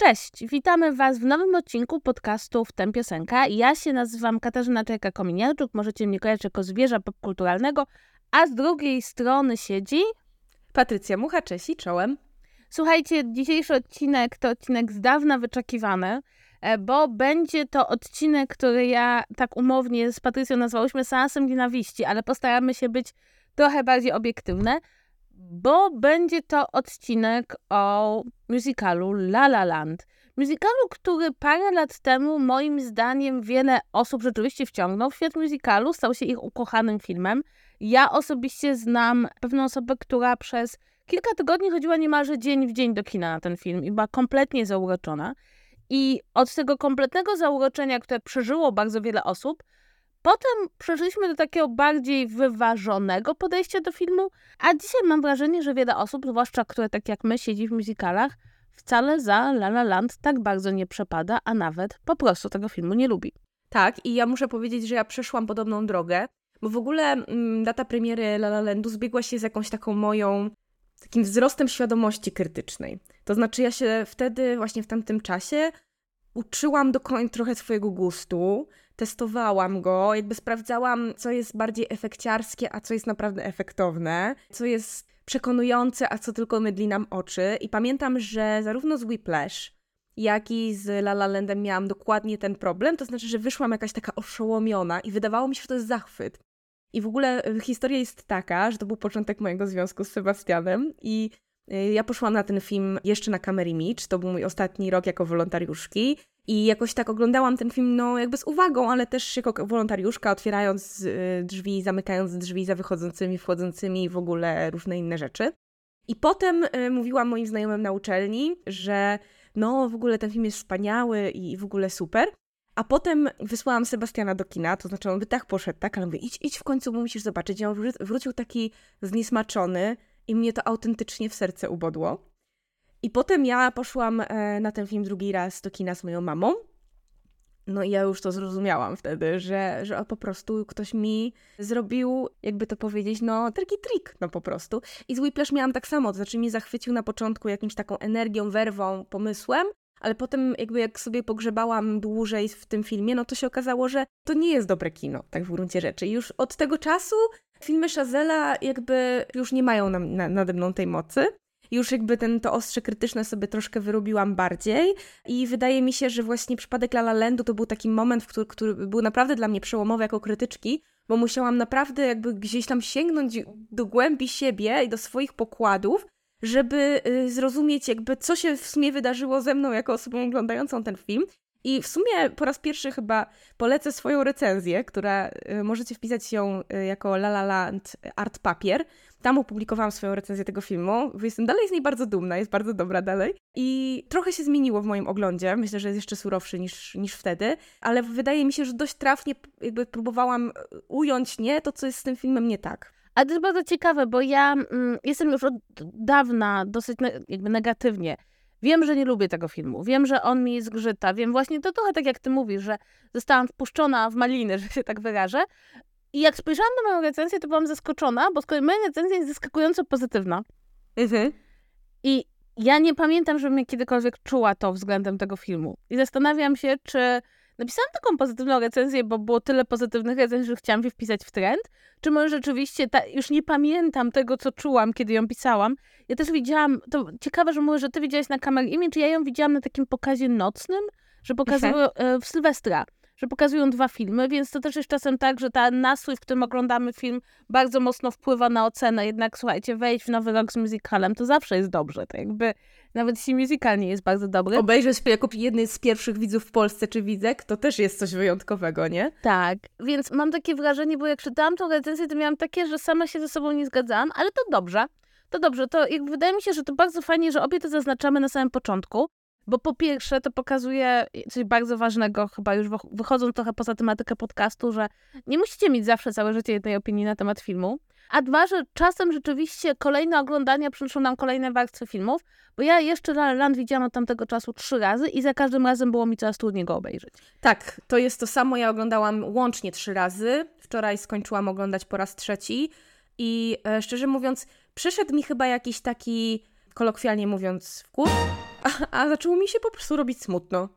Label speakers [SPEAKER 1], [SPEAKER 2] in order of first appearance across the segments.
[SPEAKER 1] Cześć, witamy Was w nowym odcinku podcastu Wtem Piosenka. Ja się nazywam Katarzyna Czajka-Kominiarczuk, możecie mnie kojarzyć jako zwierza popkulturalnego, a z drugiej strony siedzi
[SPEAKER 2] Patrycja Mucha, cześć i czołem.
[SPEAKER 1] Słuchajcie, dzisiejszy odcinek to odcinek z dawna wyczekiwany, bo będzie to odcinek, który ja tak umownie z Patrycją nazwałyśmy seansem nienawiści, ale postaramy się być trochę bardziej obiektywne, bo będzie to odcinek o musicalu La La Land. Musicalu, który parę lat temu moim zdaniem wiele osób rzeczywiście wciągnął w świat musicalu, stał się ich ukochanym filmem. Ja osobiście znam pewną osobę, która przez kilka tygodni chodziła niemalże dzień w dzień do kina na ten film i była kompletnie zauroczona. I od tego kompletnego zauroczenia, które przeżyło bardzo wiele osób, potem przeszliśmy do takiego bardziej wyważonego podejścia do filmu, a dzisiaj mam wrażenie, że wiele osób, zwłaszcza które tak jak my siedzi w musicalach, wcale za La La Land tak bardzo nie przepada, a nawet po prostu tego filmu nie lubi.
[SPEAKER 2] Tak, i ja muszę powiedzieć, że ja przeszłam podobną drogę, bo w ogóle data premiery La La Landu zbiegła się z jakąś takim wzrostem świadomości krytycznej. To znaczy ja się wtedy, właśnie w tamtym czasie, uczyłam do końca trochę swojego gustu, testowałam go, jakby sprawdzałam, co jest bardziej efekciarskie, a co jest naprawdę efektowne, co jest przekonujące, a co tylko mydli nam oczy. I pamiętam, że zarówno z Whiplash, jak i z La La Landem miałam dokładnie ten problem, to znaczy, że wyszłam jakaś taka oszołomiona i wydawało mi się, że to jest zachwyt. I w ogóle historia jest taka, że to był początek mojego związku z Sebastianem i ja poszłam na ten film jeszcze na Camera Image, to był mój ostatni rok jako wolontariuszki i jakoś tak oglądałam ten film, no jakby z uwagą, ale też jako wolontariuszka, otwierając drzwi, zamykając drzwi za wychodzącymi, wchodzącymi i w ogóle różne inne rzeczy. I potem mówiłam moim znajomym na uczelni, że no w ogóle ten film jest wspaniały i w ogóle super. A potem wysłałam Sebastiana do kina, to znaczy on by tak poszedł, tak, ale mówię, idź w końcu, bo musisz zobaczyć. I on wrócił taki zniesmaczony i mnie to autentycznie w serce ubodło. I potem ja poszłam na ten film drugi raz do kina z moją mamą. No i ja już to zrozumiałam wtedy, że po prostu ktoś mi zrobił, jakby to powiedzieć, no taki trik, no po prostu. I z Whiplash miałam tak samo, to znaczy mnie zachwycił na początku jakimś taką energią, werwą, pomysłem, ale potem jakby jak sobie pogrzebałam dłużej w tym filmie, no to się okazało, że to nie jest dobre kino, tak w gruncie rzeczy. I już od tego czasu filmy Chazella jakby już nie mają nade mną tej mocy. Już jakby to ostrze krytyczne sobie troszkę wyrobiłam bardziej i wydaje mi się, że właśnie przypadek La La Landu to był taki moment, który był naprawdę dla mnie przełomowy jako krytyczki, bo musiałam naprawdę jakby gdzieś tam sięgnąć do głębi siebie i do swoich pokładów, żeby zrozumieć jakby co się w sumie wydarzyło ze mną jako osobą oglądającą ten film. I w sumie po raz pierwszy chyba polecę swoją recenzję, która możecie wpisać ją jako La La Land Art Papier. Tam opublikowałam swoją recenzję tego filmu. Jestem dalej z niej bardzo dumna, jest bardzo dobra dalej. I trochę się zmieniło w moim oglądzie. Myślę, że jest jeszcze surowszy niż wtedy, ale wydaje mi się, że dość trafnie jakby próbowałam ująć to, co jest z tym filmem nie tak.
[SPEAKER 1] Ale to jest bardzo ciekawe, bo ja jestem już od dawna dosyć jakby negatywnie. Wiem, że nie lubię tego filmu, wiem, że on mi zgrzyta, wiem właśnie to trochę tak jak ty mówisz, że zostałam wpuszczona w maliny, że się tak wyrażę. I jak spojrzałam na moją recenzję, to byłam zaskoczona, bo z kolei moja recenzja jest zaskakująco pozytywna. I ja nie pamiętam, żebym kiedykolwiek czuła to względem tego filmu. I zastanawiam się, czy napisałam taką pozytywną recenzję, bo było tyle pozytywnych recenzji, że chciałam się wpisać w trend, czy może rzeczywiście, już nie pamiętam tego, co czułam, kiedy ją pisałam. Ja też widziałam, to ciekawe, że mówię, że ty widziałaś na Camera Image, ja ją widziałam na takim pokazie nocnym, że pokazują w Sylwestra, że pokazują 2 filmy, więc to też jest czasem tak, że ten nastrój, w którym oglądamy film, bardzo mocno wpływa na ocenę. Jednak słuchajcie, wejść w nowy rok z musicalem, to zawsze jest dobrze. To jakby, nawet jeśli musical nie jest bardzo dobry.
[SPEAKER 2] Obejrzeć jako jednej z pierwszych widzów w Polsce czy widzek, to też jest coś wyjątkowego, nie?
[SPEAKER 1] Tak, więc mam takie wrażenie, bo jak czytałam tą recenzję, to miałam takie, że sama się ze sobą nie zgadzałam, ale to dobrze. To jakby wydaje mi się, że to bardzo fajnie, że obie to zaznaczamy na samym początku, bo po pierwsze to pokazuje coś bardzo ważnego, chyba już wychodząc trochę poza tematykę podcastu, że nie musicie mieć zawsze całe życie jednej opinii na temat filmu, a 2, że czasem rzeczywiście kolejne oglądania przynoszą nam kolejne warstwy filmów, bo ja jeszcze La La Land widziałam od tamtego czasu 3 razy i za każdym razem było mi coraz trudniej go obejrzeć.
[SPEAKER 2] Tak, to jest to samo, ja oglądałam łącznie 3 razy, wczoraj skończyłam oglądać po raz 3 i szczerze mówiąc przyszedł mi chyba jakiś taki, kolokwialnie mówiąc, wkurw, A zaczęło mi się po prostu robić smutno.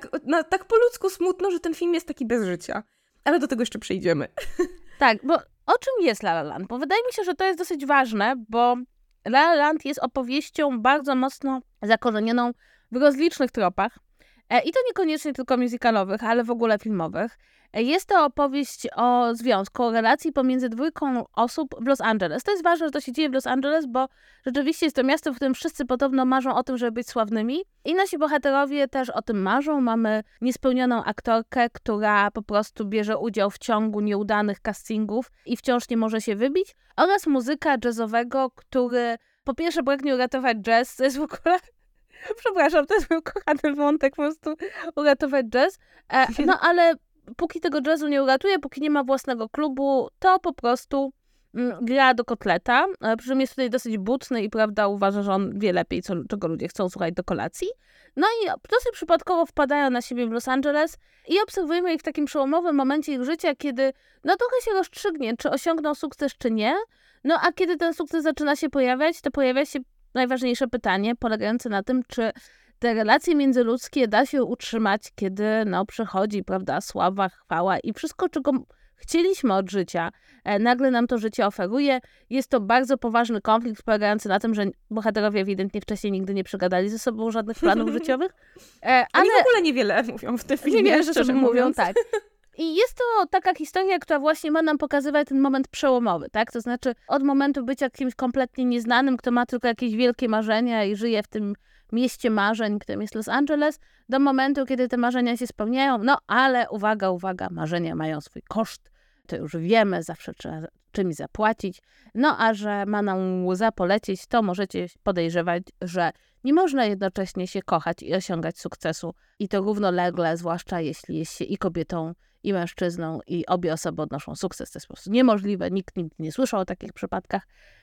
[SPEAKER 2] Tak po ludzku smutno, że ten film jest taki bez życia. Ale do tego jeszcze przejdziemy.
[SPEAKER 1] Tak, bo o czym jest La La Land? Bo wydaje mi się, że to jest dosyć ważne, bo La La Land jest opowieścią bardzo mocno zakorzenioną w rozlicznych tropach. I to niekoniecznie tylko musicalowych, ale w ogóle filmowych. Jest to opowieść o związku, o relacji pomiędzy dwójką osób w Los Angeles. To jest ważne, że to się dzieje w Los Angeles, bo rzeczywiście jest to miasto, w którym wszyscy podobno marzą o tym, żeby być sławnymi. I nasi bohaterowie też o tym marzą. Mamy niespełnioną aktorkę, która po prostu bierze udział w ciągu nieudanych castingów i wciąż nie może się wybić. Oraz muzyka jazzowego, który po pierwsze pragnie uratować jazz, to jest w ogóle... Przepraszam, to jest mój kochany wątek, po prostu uratować jazz. No ale póki tego jazzu nie uratuje, póki nie ma własnego klubu, to po prostu gra do kotleta. Przy czym jest tutaj dosyć butny i prawda uważa, że on wie lepiej, czego ludzie chcą słuchać do kolacji. No i dosyć przypadkowo wpadają na siebie w Los Angeles i obserwujemy ich w takim przełomowym momencie ich życia, kiedy no trochę się rozstrzygnie, czy osiągną sukces, czy nie. No a kiedy ten sukces zaczyna się pojawiać, to pojawia się najważniejsze pytanie polegające na tym, czy te relacje międzyludzkie da się utrzymać, kiedy przychodzi, prawda, sława, chwała i wszystko, czego chcieliśmy od życia, nagle nam to życie oferuje. Jest to bardzo poważny konflikt polegający na tym, że bohaterowie ewidentnie wcześniej nigdy nie przegadali ze sobą żadnych planów życiowych.
[SPEAKER 2] Ale w ogóle niewiele mówią w tym filmie,
[SPEAKER 1] niewiele ze
[SPEAKER 2] szczerze
[SPEAKER 1] sobą mówią,
[SPEAKER 2] mówiąc.
[SPEAKER 1] tak. I jest to taka historia, która właśnie ma nam pokazywać ten moment przełomowy, tak? To znaczy od momentu bycia kimś kompletnie nieznanym, kto ma tylko jakieś wielkie marzenia i żyje w tym mieście marzeń, którym jest Los Angeles, do momentu, kiedy te marzenia się spełniają. No ale uwaga, marzenia mają swój koszt. To już wiemy, zawsze trzeba czymś zapłacić. No a że ma nam łza polecieć, to możecie podejrzewać, że nie można jednocześnie się kochać i osiągać sukcesu. I to równolegle, zwłaszcza jeśli jest się i kobietą, i mężczyzną, i obie osoby odnoszą sukces. To jest po prostu niemożliwe. Nikt nigdy nie słyszał o takich przypadkach.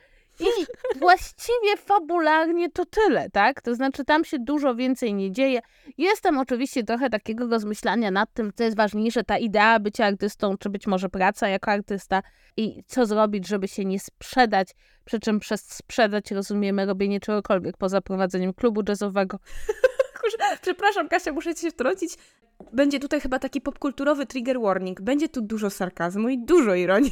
[SPEAKER 1] I właściwie fabularnie to tyle, tak? To znaczy tam się dużo więcej nie dzieje. Jest tam oczywiście trochę takiego rozmyślania nad tym, co jest ważniejsze, ta idea bycia artystą, czy być może praca jako artysta i co zrobić, żeby się nie sprzedać, przy czym przez sprzedać rozumiemy robienie czegokolwiek poza prowadzeniem klubu jazzowego.
[SPEAKER 2] Przepraszam, Kasia, muszę ci się wtrącić. Będzie tutaj chyba taki popkulturowy trigger warning. Będzie tu dużo sarkazmu i dużo ironii.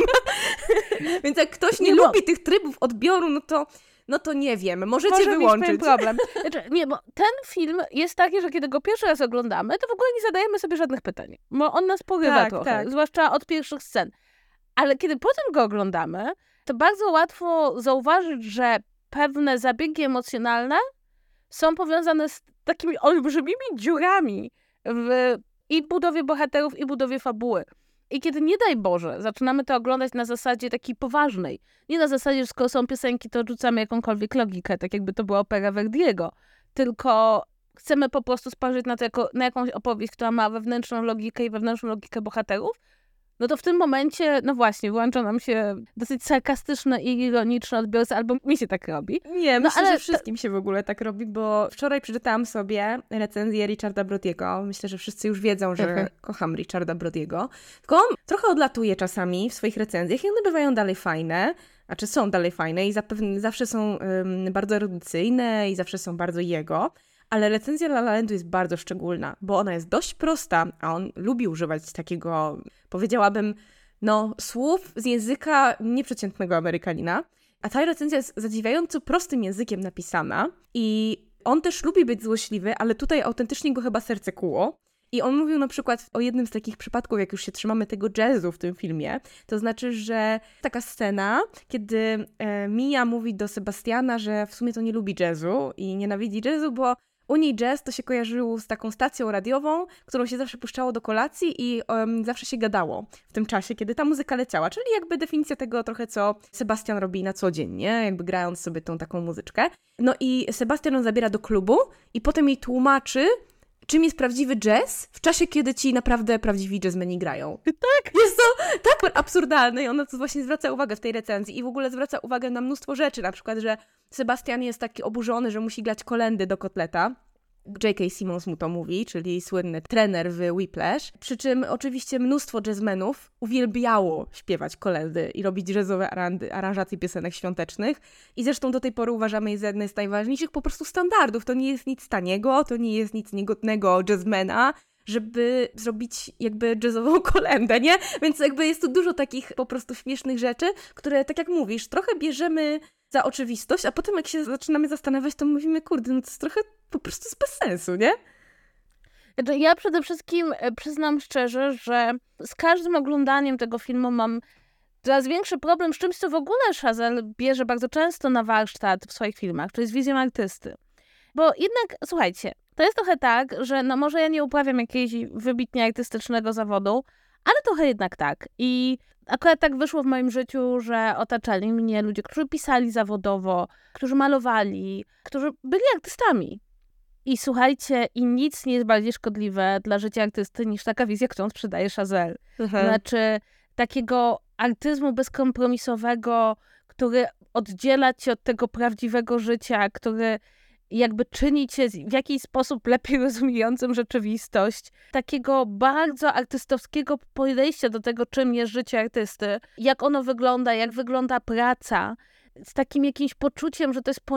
[SPEAKER 2] Więc jak ktoś nie lubi tych trybów odbioru, no to nie wiem, możecie wyłączyć.
[SPEAKER 1] Mieć problem. Znaczy, nie, bo ten film jest taki, że kiedy go pierwszy raz oglądamy, to w ogóle nie zadajemy sobie żadnych pytań. Bo on nas porywa trochę, zwłaszcza od pierwszych scen. Ale kiedy potem go oglądamy, to bardzo łatwo zauważyć, że pewne zabiegi emocjonalne są powiązane z takimi olbrzymimi dziurami w i budowie bohaterów, i budowie fabuły. I kiedy, nie daj Boże, zaczynamy to oglądać na zasadzie takiej poważnej, nie na zasadzie, że skoro są piosenki, to odrzucamy jakąkolwiek logikę, tak jakby to była opera Verdiego, tylko chcemy po prostu spojrzeć na to jako na jakąś opowieść, która ma wewnętrzną logikę i wewnętrzną logikę bohaterów, no to w tym momencie, no właśnie, włącza nam się dosyć sarkastyczne i ironiczne odbiorcy, albo mi się tak robi.
[SPEAKER 2] Nie, myślę, że wszystkim się w ogóle tak robi, bo wczoraj przeczytałam sobie recenzję Richarda Brotiego. Myślę, że wszyscy już wiedzą, że kocham Richarda Brotiego. Tylko on trochę odlatuje czasami w swoich recenzjach i one bywają dalej fajne, znaczy są dalej fajne i zapewne zawsze są bardzo erudycyjne i zawsze są bardzo jego. Ale recenzja La La Landu jest bardzo szczególna, bo ona jest dość prosta, a on lubi używać takiego, powiedziałabym, słów z języka nieprzeciętnego Amerykanina. A ta recenzja jest zadziwiająco prostym językiem napisana i on też lubi być złośliwy, ale tutaj autentycznie go chyba serce kuło. I on mówił na przykład o jednym z takich przypadków, jak już się trzymamy tego jazzu w tym filmie, to znaczy, że taka scena, kiedy Mia mówi do Sebastiana, że w sumie to nie lubi jazzu i nienawidzi jazzu, bo u niej jazz to się kojarzył z taką stacją radiową, którą się zawsze puszczało do kolacji i zawsze się gadało w tym czasie, kiedy ta muzyka leciała. Czyli jakby definicja tego trochę, co Sebastian robi na co dzień, nie? Jakby grając sobie tą taką muzyczkę. No i Sebastian ją zabiera do klubu i potem jej tłumaczy, czym jest prawdziwy jazz w czasie, kiedy ci naprawdę prawdziwi jazzmeni grają. Tak, jest to tak absurdalne i ona to właśnie zwraca uwagę w tej recenzji i w ogóle zwraca uwagę na mnóstwo rzeczy, na przykład, że Sebastian jest taki oburzony, że musi grać kolędy do kotleta J.K. Simmons mu to mówi, czyli słynny trener w Whiplash. Przy czym oczywiście mnóstwo jazzmenów uwielbiało śpiewać kolędy i robić jazzowe aranżacje piosenek świątecznych. I zresztą do tej pory uważamy je za jedne z najważniejszych po prostu standardów. To nie jest nic taniego, to nie jest nic niegodnego jazzmena, żeby zrobić jakby jazzową kolędę, nie? Więc jakby jest tu dużo takich po prostu śmiesznych rzeczy, które, tak jak mówisz, trochę bierzemy za oczywistość, a potem jak się zaczynamy zastanawiać, to mówimy, kurde, no to jest trochę po prostu bez sensu, nie?
[SPEAKER 1] Ja przede wszystkim przyznam szczerze, że z każdym oglądaniem tego filmu mam coraz większy problem z czymś, co w ogóle Chazelle bierze bardzo często na warsztat w swoich filmach, czyli z wizją artysty. Bo jednak, słuchajcie, to jest trochę tak, że no może ja nie uprawiam jakiegoś wybitnie artystycznego zawodu, ale trochę jednak tak. I akurat tak wyszło w moim życiu, że otaczali mnie ludzie, którzy pisali zawodowo, którzy malowali, którzy byli artystami. I słuchajcie, i nic nie jest bardziej szkodliwe dla życia artysty niż taka wizja, którą sprzedaje Chazelle. Znaczy takiego artyzmu bezkompromisowego, który oddziela cię od tego prawdziwego życia, który jakby czyni cię w jakiś sposób lepiej rozumiejącym rzeczywistość. Takiego bardzo artystowskiego podejścia do tego, czym jest życie artysty, jak ono wygląda, jak wygląda praca, z takim jakimś poczuciem, że to jest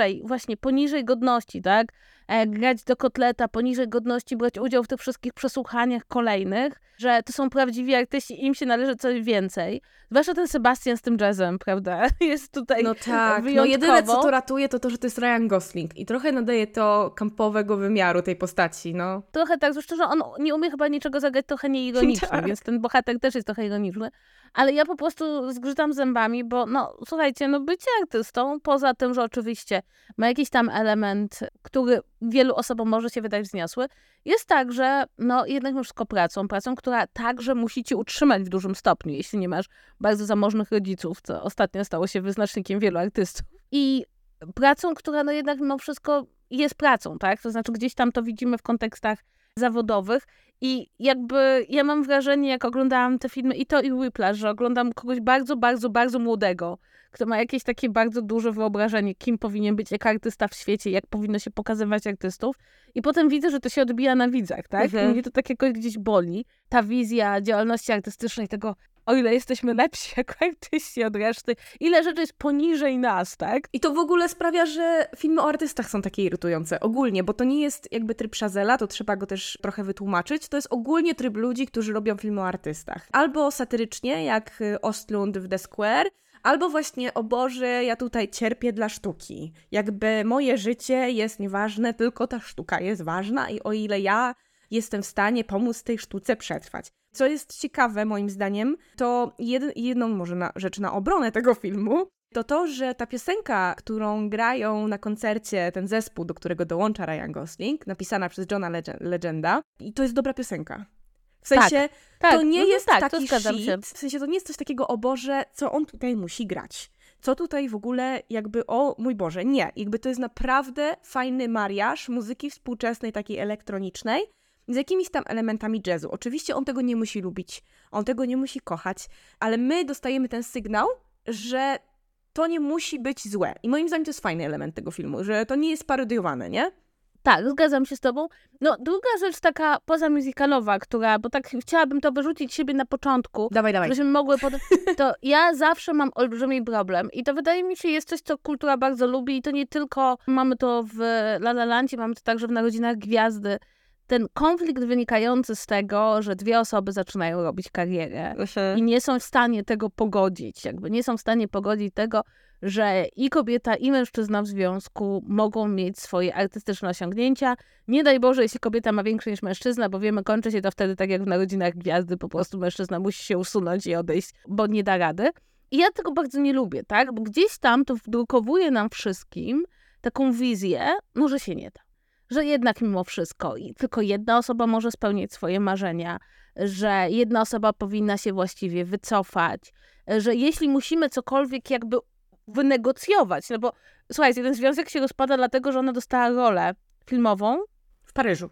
[SPEAKER 1] poniżej godności, tak? Grać do kotleta, poniżej godności, brać udział w tych wszystkich przesłuchaniach kolejnych, że to są prawdziwi artyści i im się należy coś więcej. Zwłaszcza ten Sebastian z tym jazzem, prawda? Jest tutaj
[SPEAKER 2] no tak,
[SPEAKER 1] wyjątkowo.
[SPEAKER 2] No jedyne, co to ratuje, to że to jest Ryan Gosling i trochę nadaje to kampowego wymiaru tej postaci, no.
[SPEAKER 1] Trochę tak, zresztą, że on nie umie chyba niczego zagrać trochę nieironicznie,
[SPEAKER 2] Tak.
[SPEAKER 1] Więc ten bohater też jest trochę ironiczny. Ale ja po prostu zgrzytam zębami, bo no słuchajcie, no bycie artystą, poza tym, że oczywiście ma jakiś tam element, który wielu osobom może się wydać wzniosły, jest tak, że no jednak masz wszystko pracą, która także musi cię utrzymać w dużym stopniu, jeśli nie masz bardzo zamożnych rodziców, co ostatnio stało się wyznacznikiem wielu artystów. I pracą, która no jednak mimo wszystko jest pracą, tak? To znaczy gdzieś tam to widzimy w kontekstach zawodowych i jakby ja mam wrażenie, jak oglądałam te filmy i Whiplash, że oglądam kogoś bardzo, bardzo, bardzo młodego, kto ma jakieś takie bardzo duże wyobrażenie, kim powinien być jako artysta w świecie, jak powinno się pokazywać artystów i potem widzę, że to się odbija na widzach, tak? I mnie to tak jakoś gdzieś boli. Ta wizja działalności artystycznej, tego o ile jesteśmy lepsi jako artyści od reszty, ile rzeczy jest poniżej nas, tak?
[SPEAKER 2] I to w ogóle sprawia, że filmy o artystach są takie irytujące ogólnie, bo to nie jest jakby tryb Chazella, to trzeba go też trochę wytłumaczyć, to jest ogólnie tryb ludzi, którzy robią filmy o artystach. Albo satyrycznie, jak Ostlund w The Square, albo właśnie, o Boże, ja tutaj cierpię dla sztuki. Jakby moje życie jest nieważne, tylko ta sztuka jest ważna i o ile ja jestem w stanie pomóc tej sztuce przetrwać. Co jest ciekawe moim zdaniem, to jedną może rzecz na obronę tego filmu, to, że ta piosenka, którą grają na koncercie ten zespół, do którego dołącza Ryan Gosling, napisana przez Johna Legenda, i to jest dobra piosenka. W sensie,
[SPEAKER 1] tak,
[SPEAKER 2] to nie jest
[SPEAKER 1] tak,
[SPEAKER 2] taki
[SPEAKER 1] to
[SPEAKER 2] shit, w sensie to nie jest coś takiego, o Boże, co on tutaj musi grać. Co tutaj w ogóle jakby, o mój Boże, nie. Jakby to jest naprawdę fajny mariaż muzyki współczesnej, takiej elektronicznej, z jakimiś tam elementami jazzu. Oczywiście on tego nie musi lubić, on tego nie musi kochać, ale my dostajemy ten sygnał, że to nie musi być złe. I moim zdaniem to jest fajny element tego filmu, że to nie jest parodiowane, nie?
[SPEAKER 1] Tak, zgadzam się z tobą. No, druga rzecz taka pozamusicalowa, bo tak chciałabym to wyrzucić siebie na początku,
[SPEAKER 2] Dawaj.
[SPEAKER 1] żebyśmy mogły potem... To ja zawsze mam olbrzymi problem i to wydaje mi się jest coś, co kultura bardzo lubi i to nie tylko mamy to w La La Landzie, mamy to także w Narodzinach Gwiazdy. Ten konflikt wynikający z tego, że dwie osoby zaczynają robić karierę i nie są w stanie tego pogodzić. Jakby nie są w stanie pogodzić tego, że i kobieta, i mężczyzna w związku mogą mieć swoje artystyczne osiągnięcia. Nie daj Boże, jeśli kobieta ma większe niż mężczyzna, bo wiemy, kończy się to wtedy tak jak w Narodzinach Gwiazdy, po prostu mężczyzna musi się usunąć i odejść, bo nie da rady. I ja tego bardzo nie lubię, tak? Bo gdzieś tam to wdrukowuje nam wszystkim taką wizję, no że się nie da. Że jednak mimo wszystko tylko jedna osoba może spełnić swoje marzenia, że jedna osoba powinna się właściwie wycofać, że jeśli musimy cokolwiek jakby wynegocjować, no bo słuchajcie, ten związek się rozpada dlatego, że ona dostała rolę filmową
[SPEAKER 2] w Paryżu.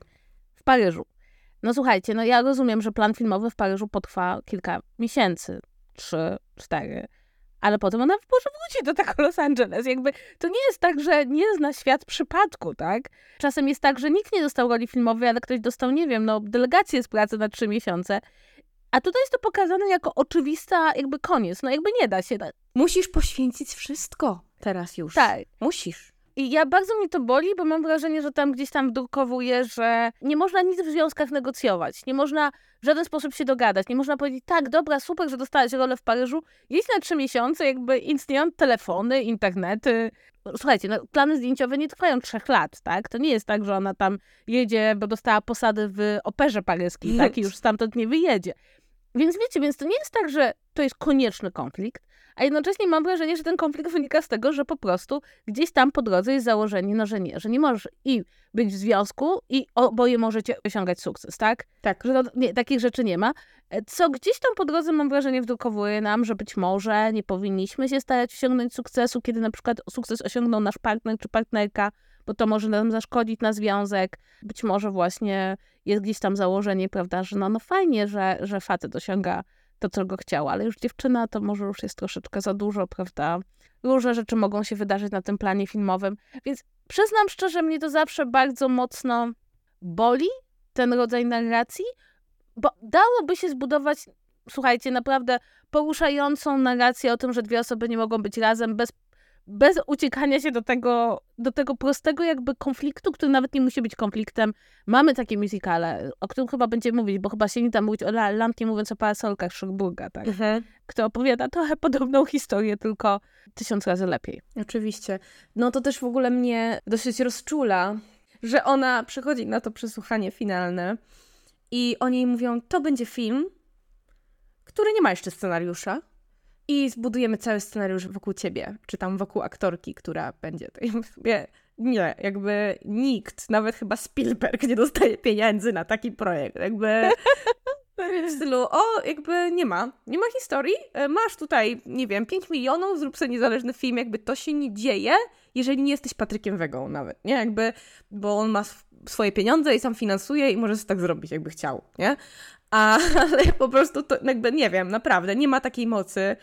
[SPEAKER 1] No słuchajcie, no ja rozumiem, że plan filmowy w Paryżu potrwa kilka miesięcy, 3, 4, ale potem ona może wróci do tego Los Angeles. Jakby to nie jest tak, że nie zna świat przypadku, tak? Czasem jest tak, że nikt nie dostał roli filmowej, ale ktoś dostał, nie wiem, delegację z pracy na 3 miesiące. A tutaj jest to pokazane jako oczywista jakby koniec. Jakby nie da się.
[SPEAKER 2] Musisz poświęcić wszystko teraz już.
[SPEAKER 1] Tak.
[SPEAKER 2] Musisz.
[SPEAKER 1] I bardzo mnie to boli, bo mam wrażenie, że tam gdzieś tam wdrukowuje, że nie można nic w związkach negocjować. Nie można w żaden sposób się dogadać. Nie można powiedzieć, tak, dobra, super, że dostałaś rolę w Paryżu. Jedź na 3 miesiące, jakby istnieją telefony, internety. Słuchajcie, plany zdjęciowe nie trwają 3 lat, tak? To nie jest tak, że ona tam jedzie, bo dostała posady w operze paryskiej, tak? I już stamtąd nie wyjedzie. Więc wiecie, to nie jest tak, że to jest konieczny konflikt, a jednocześnie mam wrażenie, że ten konflikt wynika z tego, że po prostu gdzieś tam po drodze jest założenie, że nie możesz i być w związku i oboje możecie osiągać sukces, tak?
[SPEAKER 2] Tak.
[SPEAKER 1] Że takich rzeczy nie ma. Co gdzieś tam po drodze, mam wrażenie, wdrukowuje nam, że być może nie powinniśmy się starać osiągnąć sukcesu, kiedy na przykład sukces osiągnął nasz partner czy partnerka, bo to może nam zaszkodzić na związek. Być może właśnie jest gdzieś tam założenie, prawda, że no fajnie, że facet osiąga to, co go chciała, ale już dziewczyna to może już jest troszeczkę za dużo, prawda? Różne rzeczy mogą się wydarzyć na tym planie filmowym, więc przyznam szczerze, mnie to zawsze bardzo mocno boli, ten rodzaj narracji, bo dałoby się zbudować, słuchajcie, naprawdę poruszającą narrację o tym, że 2 osoby nie mogą być razem bez uciekania się do tego prostego jakby konfliktu, który nawet nie musi być konfliktem. Mamy takie musicale, o którym chyba będziemy mówić, bo chyba się nie da mówić o La La Land, nie mówiąc o parasolkach Cherbourga, tak? Kto opowiada trochę podobną historię, tylko 1000 razy lepiej.
[SPEAKER 2] Oczywiście. No to też w ogóle mnie dosyć rozczula, że ona przychodzi na to przesłuchanie finalne i oni jej mówią, to będzie film, który nie ma jeszcze scenariusza. I zbudujemy cały scenariusz wokół ciebie, czy tam wokół aktorki, która będzie. To ja mówię, nie, jakby nikt, nawet chyba Spielberg nie dostaje pieniędzy na taki projekt. Jakby w stylu, jakby nie ma historii, masz tutaj, nie wiem, 5 milionów, zrób sobie niezależny film, jakby to się nie dzieje, jeżeli nie jesteś Patrykiem Wegą nawet, nie? Jakby, bo on ma swoje pieniądze i sam finansuje i może sobie tak zrobić, jakby chciał, nie? Ale po prostu to jakby, nie wiem, naprawdę, nie ma takiej mocy,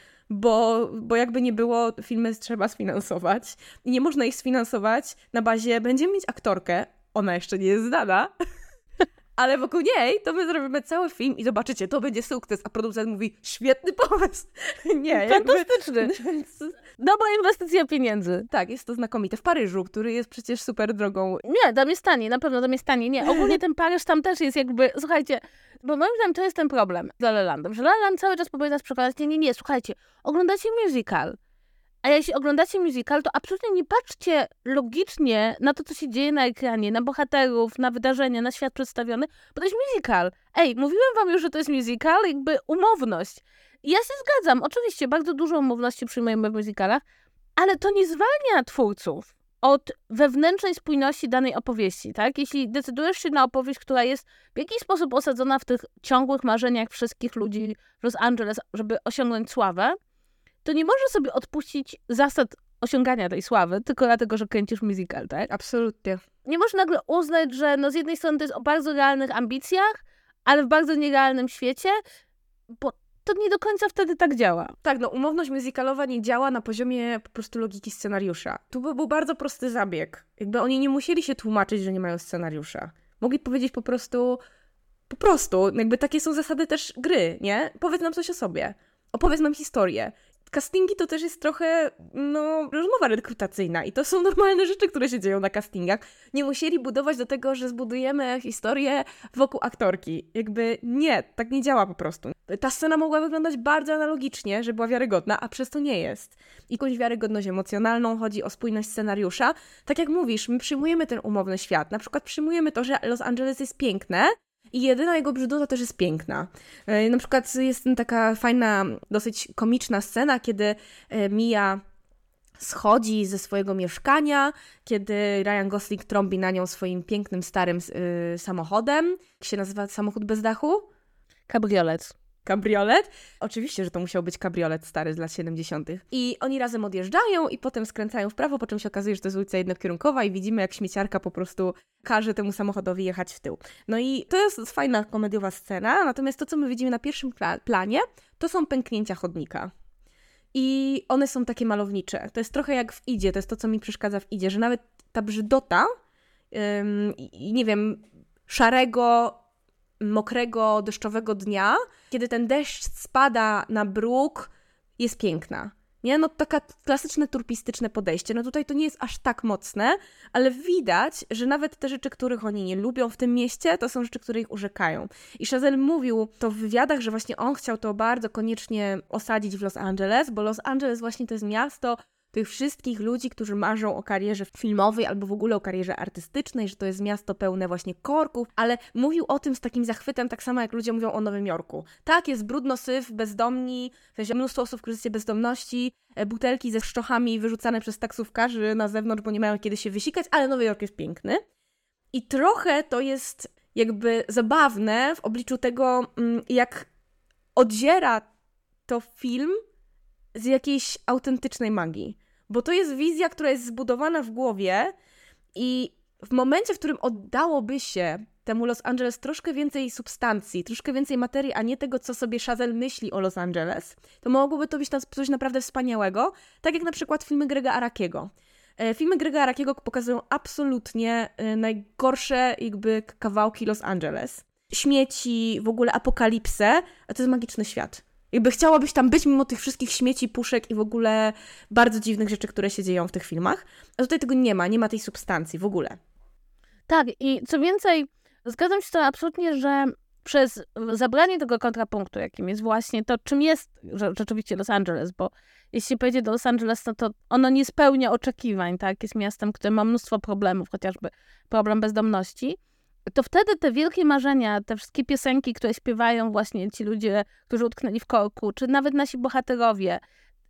[SPEAKER 2] bo jakby nie było, filmy trzeba sfinansować i nie można ich sfinansować na bazie, będziemy mieć aktorkę, ona jeszcze nie jest znana, ale wokół niej to my zrobimy cały film i zobaczycie, to będzie sukces, a producent mówi, świetny pomysł. Nie,
[SPEAKER 1] fantastyczny. Dobra inwestycja pieniędzy.
[SPEAKER 2] Tak, jest to znakomite. W Paryżu, który jest przecież super drogą.
[SPEAKER 1] Nie, tam jest taniej, na pewno tam jest taniej. Nie, ogólnie ten Paryż tam też jest jakby, słuchajcie, bo moim zdaniem to jest ten problem z La La Landem, że La La Land cały czas próbuje nas przekonać, nie, słuchajcie, oglądacie musical, a jeśli oglądacie musical, to absolutnie nie patrzcie logicznie na to, co się dzieje na ekranie, na bohaterów, na wydarzenia, na świat przedstawiony, bo to jest musical. Mówiłem wam już, że to jest musical, jakby umowność. I ja się zgadzam, oczywiście, bardzo dużo umowności przyjmujemy w musicalach, ale to nie zwalnia twórców od wewnętrznej spójności danej opowieści, tak? Jeśli decydujesz się na opowieść, która jest w jakiś sposób osadzona w tych ciągłych marzeniach wszystkich ludzi w Los Angeles, żeby osiągnąć sławę, to nie możesz sobie odpuścić zasad osiągania tej sławy, tylko dlatego, że kręcisz musical, tak?
[SPEAKER 2] Absolutnie.
[SPEAKER 1] Nie możesz nagle uznać, że z jednej strony to jest o bardzo realnych ambicjach, ale w bardzo nierealnym świecie, bo to nie do końca wtedy tak działa.
[SPEAKER 2] Tak, umowność musicalowa nie działa na poziomie po prostu logiki scenariusza. Tu by był bardzo prosty zabieg. Jakby oni nie musieli się tłumaczyć, że nie mają scenariusza. Mogli powiedzieć po prostu, jakby takie są zasady też gry, nie? Powiedz nam coś o sobie. Opowiedz nam historię. Castingi to też jest trochę, rozmowa rekrutacyjna i to są normalne rzeczy, które się dzieją na castingach. Nie musieli budować do tego, że zbudujemy historię wokół aktorki. Jakby nie, tak nie działa po prostu. Ta scena mogła wyglądać bardzo analogicznie, że była wiarygodna, a przez to nie jest. I jakąś wiarygodność emocjonalną, chodzi o spójność scenariusza. Tak jak mówisz, my przyjmujemy ten umowny świat. Na przykład przyjmujemy to, że Los Angeles jest piękne, i jedyna jego brzydota też jest piękna. Na przykład jest taka fajna, dosyć komiczna scena, kiedy Mia schodzi ze swojego mieszkania, kiedy Ryan Gosling trąbi na nią swoim pięknym, starym samochodem. Jak się nazywa samochód bez dachu?
[SPEAKER 1] Kabriolet.
[SPEAKER 2] Kabriolet? Oczywiście, że to musiał być kabriolet stary z lat 70. I oni razem odjeżdżają i potem skręcają w prawo, po czym się okazuje, że to jest ulica jednokierunkowa i widzimy, jak śmieciarka po prostu każe temu samochodowi jechać w tył. No i to jest fajna komediowa scena, natomiast to, co my widzimy na pierwszym planie, to są pęknięcia chodnika. i one są takie malownicze. To jest trochę jak w Idzie, to jest to, co mi przeszkadza w Idzie, że nawet ta brzydota i nie wiem, szarego, mokrego, deszczowego dnia, kiedy ten deszcz spada na bruk, jest piękna. Nie? No taka klasyczne turpistyczne podejście. No tutaj to nie jest aż tak mocne, ale widać, że nawet te rzeczy, których oni nie lubią w tym mieście, to są rzeczy, które ich urzekają. I Chazelle mówił to w wywiadach, że właśnie on chciał to bardzo koniecznie osadzić w Los Angeles, bo Los Angeles właśnie to jest miasto tych wszystkich ludzi, którzy marzą o karierze filmowej albo w ogóle o karierze artystycznej, że to jest miasto pełne właśnie korków, ale mówił o tym z takim zachwytem, tak samo jak ludzie mówią o Nowym Jorku. Tak, jest brudno, syf, bezdomni, w sensie mnóstwo osób w kryzysie bezdomności, butelki ze szczochami wyrzucane przez taksówkarzy na zewnątrz, bo nie mają kiedy się wysikać, ale Nowy Jork jest piękny. I trochę to jest jakby zabawne w obliczu tego, jak odziera to film z jakiejś autentycznej magii. Bo to jest wizja, która jest zbudowana w głowie i w momencie, w którym oddałoby się temu Los Angeles troszkę więcej substancji, troszkę więcej materii, a nie tego, co sobie Chazelle myśli o Los Angeles, to mogłoby to być coś naprawdę wspaniałego, tak jak na przykład filmy Grega Arakiego. Filmy Grega Arakiego pokazują absolutnie najgorsze jakby kawałki Los Angeles. Śmieci, w ogóle apokalipsę, a to jest magiczny świat. Jakby chciałabyś tam być mimo tych wszystkich śmieci, puszek i w ogóle bardzo dziwnych rzeczy, które się dzieją w tych filmach. A tutaj tego nie ma tej substancji w ogóle.
[SPEAKER 1] Tak, i co więcej, zgadzam się z tym absolutnie, że przez zabranie tego kontrapunktu, jakim jest właśnie to, czym jest rzeczywiście Los Angeles, bo jeśli pojedzie do Los Angeles, no to ono nie spełnia oczekiwań, tak? Jest miastem, które ma mnóstwo problemów, chociażby problem bezdomności, to wtedy te wielkie marzenia, te wszystkie piosenki, które śpiewają właśnie ci ludzie, którzy utknęli w korku, czy nawet nasi bohaterowie,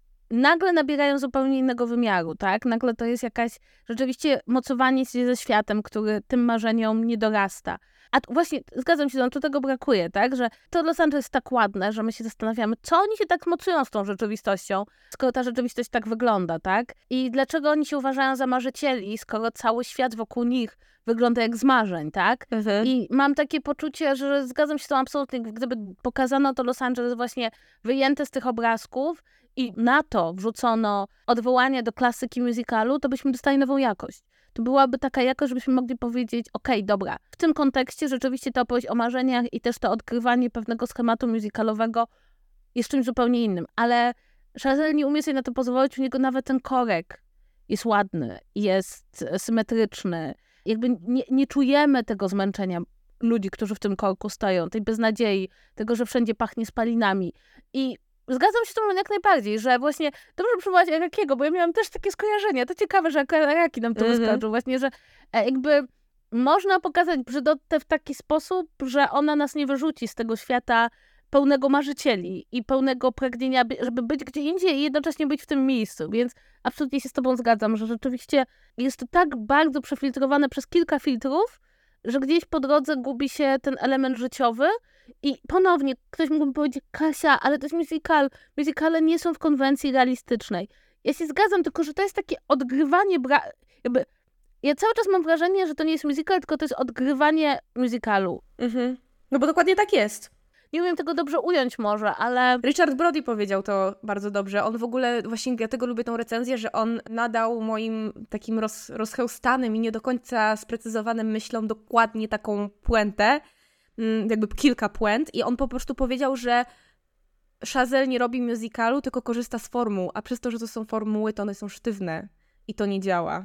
[SPEAKER 1] nagle nabierają zupełnie innego wymiaru, tak? Nagle to jest jakaś rzeczywiście mocowanie się ze światem, który tym marzeniom nie dorasta. A właśnie, zgadzam się, no to tego brakuje, tak? Że to Los Angeles jest tak ładne, że my się zastanawiamy, co oni się tak mocują z tą rzeczywistością, skoro ta rzeczywistość tak wygląda, tak? I dlaczego oni się uważają za marzycieli, skoro cały świat wokół nich wygląda jak z marzeń, tak? I mam takie poczucie, że zgadzam się z tym absolutnie, gdyby pokazano to Los Angeles właśnie wyjęte z tych obrazków i na to wrzucono odwołanie do klasyki musicalu, to byśmy dostali nową jakość. To byłaby taka jakość, żebyśmy mogli powiedzieć, okej, dobra, w tym kontekście rzeczywiście ta opowieść o marzeniach i też to odkrywanie pewnego schematu musicalowego jest czymś zupełnie innym. Ale Chazelle nie umie sobie na to pozwolić, u niego nawet ten korek jest ładny, jest symetryczny. Jakby nie czujemy tego zmęczenia ludzi, którzy w tym korku stoją, tej beznadziei, tego, że wszędzie pachnie spalinami. I zgadzam się z tym jak najbardziej, że właśnie dobrze przywołać Arakiego, bo ja miałam też takie skojarzenia. To ciekawe, że Araki nam to wyskoczył. Właśnie, że jakby można pokazać brzydotę w taki sposób, że ona nas nie wyrzuci z tego świata pełnego marzycieli i pełnego pragnienia, żeby być gdzie indziej i jednocześnie być w tym miejscu. Więc absolutnie się z tobą zgadzam, że rzeczywiście jest to tak bardzo przefiltrowane przez kilka filtrów, że gdzieś po drodze gubi się ten element życiowy i ponownie ktoś mógłby powiedzieć, Kasia, ale to jest musical. Musicale nie są w konwencji realistycznej. Ja się zgadzam, tylko że to jest takie odgrywanie jakby ja cały czas mam wrażenie, że to nie jest musical, tylko to jest odgrywanie musicalu.
[SPEAKER 2] No bo dokładnie tak jest.
[SPEAKER 1] Nie umiem tego dobrze ująć może, ale...
[SPEAKER 2] Richard Brody powiedział to bardzo dobrze. On w ogóle, właśnie dlatego lubię tą recenzję, że on nadał moim takim rozchełstanym i nie do końca sprecyzowanym myślom dokładnie taką puentę, jakby kilka puent i on po prostu powiedział, że Chazelle nie robi musicalu, tylko korzysta z formuł, a przez to, że to są formuły, to one są sztywne. I to nie działa.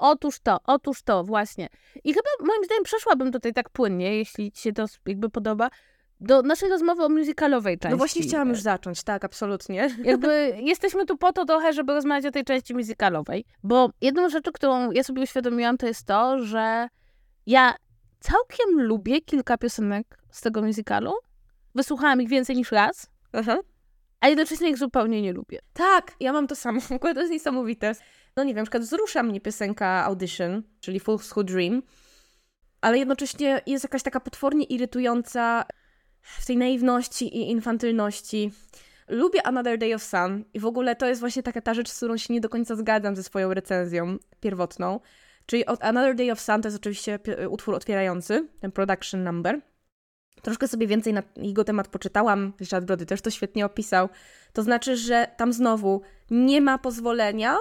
[SPEAKER 1] Otóż to, właśnie. I chyba moim zdaniem przeszłabym tutaj tak płynnie, jeśli ci się to jakby podoba, do naszej rozmowy o musicalowej części.
[SPEAKER 2] No właśnie chciałam już zacząć, tak, absolutnie.
[SPEAKER 1] Jakby jesteśmy tu po to trochę, żeby rozmawiać o tej części musicalowej, bo jedną rzeczą, którą ja sobie uświadomiłam, to jest to, że ja całkiem lubię kilka piosenek z tego musicalu. Wysłuchałam ich więcej niż raz, a jednocześnie ich zupełnie nie lubię.
[SPEAKER 2] Tak, ja mam to samo. W ogóle to jest niesamowite. No nie wiem, na przykład wzrusza mnie piosenka Audition, czyli Fool's Who Dream, ale jednocześnie jest jakaś taka potwornie irytująca w tej naiwności i infantylności. Lubię Another Day of Sun i w ogóle to jest właśnie taka ta rzecz, z którą się nie do końca zgadzam ze swoją recenzją pierwotną. Czyli Another Day of Sun to jest oczywiście utwór otwierający, ten production number. troszkę sobie więcej na jego temat poczytałam, Richard Brody też to świetnie opisał, to znaczy, że tam znowu nie ma pozwolenia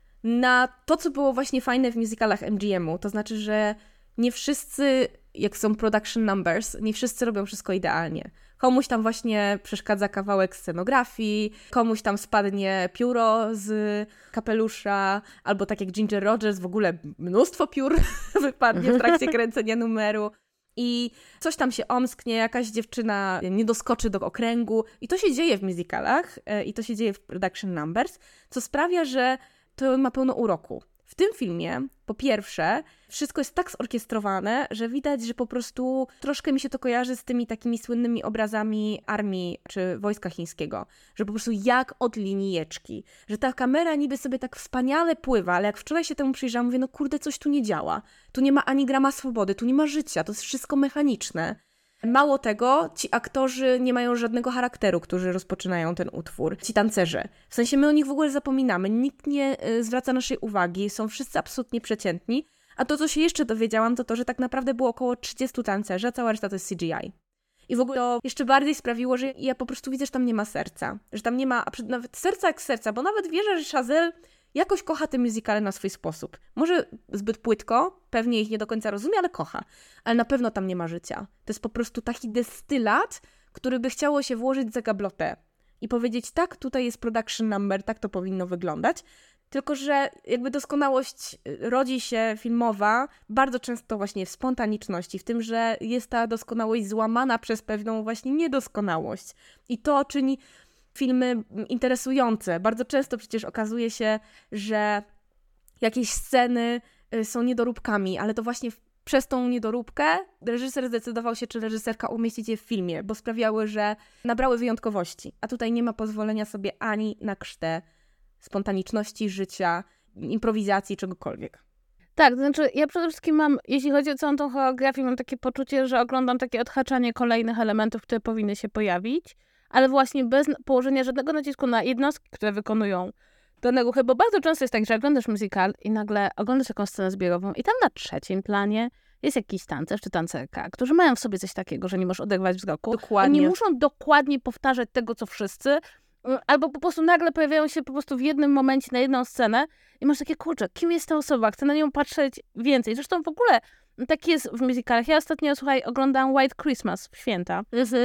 [SPEAKER 2] na to, co było właśnie fajne w musicalach MGM-u. To znaczy, że nie wszyscy, jak są production numbers, nie wszyscy robią wszystko idealnie. Komuś tam właśnie przeszkadza kawałek scenografii, komuś tam spadnie pióro z kapelusza, albo tak jak Ginger Rogers, w ogóle mnóstwo piór wypadnie w trakcie kręcenia numeru. I coś tam się omsknie, jakaś dziewczyna nie doskoczy do okręgu. I to się dzieje w musicalach i to się dzieje w production numbers, co sprawia, że to ma pełno uroku. W tym filmie, po pierwsze, wszystko jest tak zorkiestrowane, że widać, że po prostu troszkę mi się to kojarzy z tymi takimi słynnymi obrazami armii czy wojska chińskiego, że po prostu jak od linijeczki, że ta kamera niby sobie tak wspaniale pływa, ale jak wczoraj się temu przyjrzałam, mówię, no kurde, coś tu nie działa, tu nie ma ani grama swobody, tu nie ma życia, to jest wszystko mechaniczne. Mało tego, ci aktorzy nie mają żadnego charakteru, którzy rozpoczynają ten utwór. Ci tancerze. W sensie my o nich w ogóle zapominamy, nikt nie zwraca naszej uwagi, są wszyscy absolutnie przeciętni. A to, co się jeszcze dowiedziałam, to to, że tak naprawdę było około 30 tancerzy, a cała reszta to jest CGI. I w ogóle to jeszcze bardziej sprawiło, że ja po prostu widzę, że tam nie ma serca. Że tam nie ma nawet serca jak serca, bo nawet wierzę, że Chazelle jakoś kocha te musicale na swój sposób. Może zbyt płytko, pewnie ich nie do końca rozumie, ale kocha. Ale na pewno tam nie ma życia. To jest po prostu taki destylat, który by chciało się włożyć za gablotę i powiedzieć, tak, tutaj jest production number, tak to powinno wyglądać. Tylko że jakby doskonałość rodzi się filmowa bardzo często właśnie w spontaniczności, w tym, że jest ta doskonałość złamana przez pewną właśnie niedoskonałość. I to czyni filmy interesujące. Bardzo często przecież okazuje się, że jakieś sceny są niedoróbkami, ale to właśnie przez tą niedoróbkę reżyser zdecydował się, czy reżyserka umieścić je w filmie, bo sprawiały, że nabrały wyjątkowości. A tutaj nie ma pozwolenia sobie ani na krztę spontaniczności życia, improwizacji, czegokolwiek.
[SPEAKER 1] Tak, to znaczy ja przede wszystkim mam, jeśli chodzi o całą tą choreografię, mam takie poczucie, że oglądam takie odhaczanie kolejnych elementów, które powinny się pojawić, ale właśnie bez położenia żadnego nacisku na jednostki, które wykonują dane ruchy, bo bardzo często jest tak, że oglądasz musical i nagle oglądasz jakąś scenę zbiorową i tam na trzecim planie jest jakiś tancerz czy tancerka, którzy mają w sobie coś takiego, że nie możesz oderwać wzroku.
[SPEAKER 2] Dokładnie.
[SPEAKER 1] Oni nie muszą dokładnie powtarzać tego, co wszyscy, albo po prostu nagle pojawiają się po prostu w jednym momencie na jedną scenę i masz takie, kurczę, kim jest ta osoba? Chcę na nią patrzeć więcej. Zresztą w ogóle tak jest w musicalach. Ja ostatnio, słuchaj, oglądałam White Christmas w święta.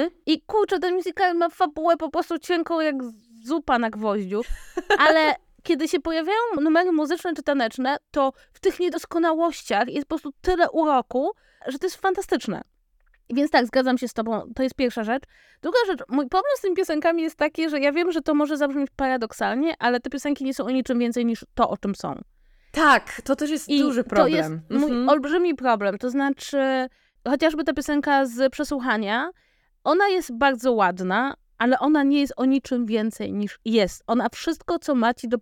[SPEAKER 1] I kurczę, ten musical ma fabułę po prostu cienką jak zupa na gwoździu, ale kiedy się pojawiają numery muzyczne czy taneczne, to w tych niedoskonałościach jest po prostu tyle uroku, że to jest fantastyczne. Więc tak, zgadzam się z tobą, to jest pierwsza rzecz. Druga rzecz, mój problem z tymi piosenkami jest taki, że ja wiem, że to może zabrzmieć paradoksalnie, ale te piosenki nie są o niczym więcej niż to, o czym są.
[SPEAKER 2] Tak, to też jest duży problem.
[SPEAKER 1] To jest mój olbrzymi problem, to znaczy chociażby ta piosenka z Przesłuchania, ona jest bardzo ładna, ale ona nie jest o niczym więcej niż jest. Ona wszystko, co ma ci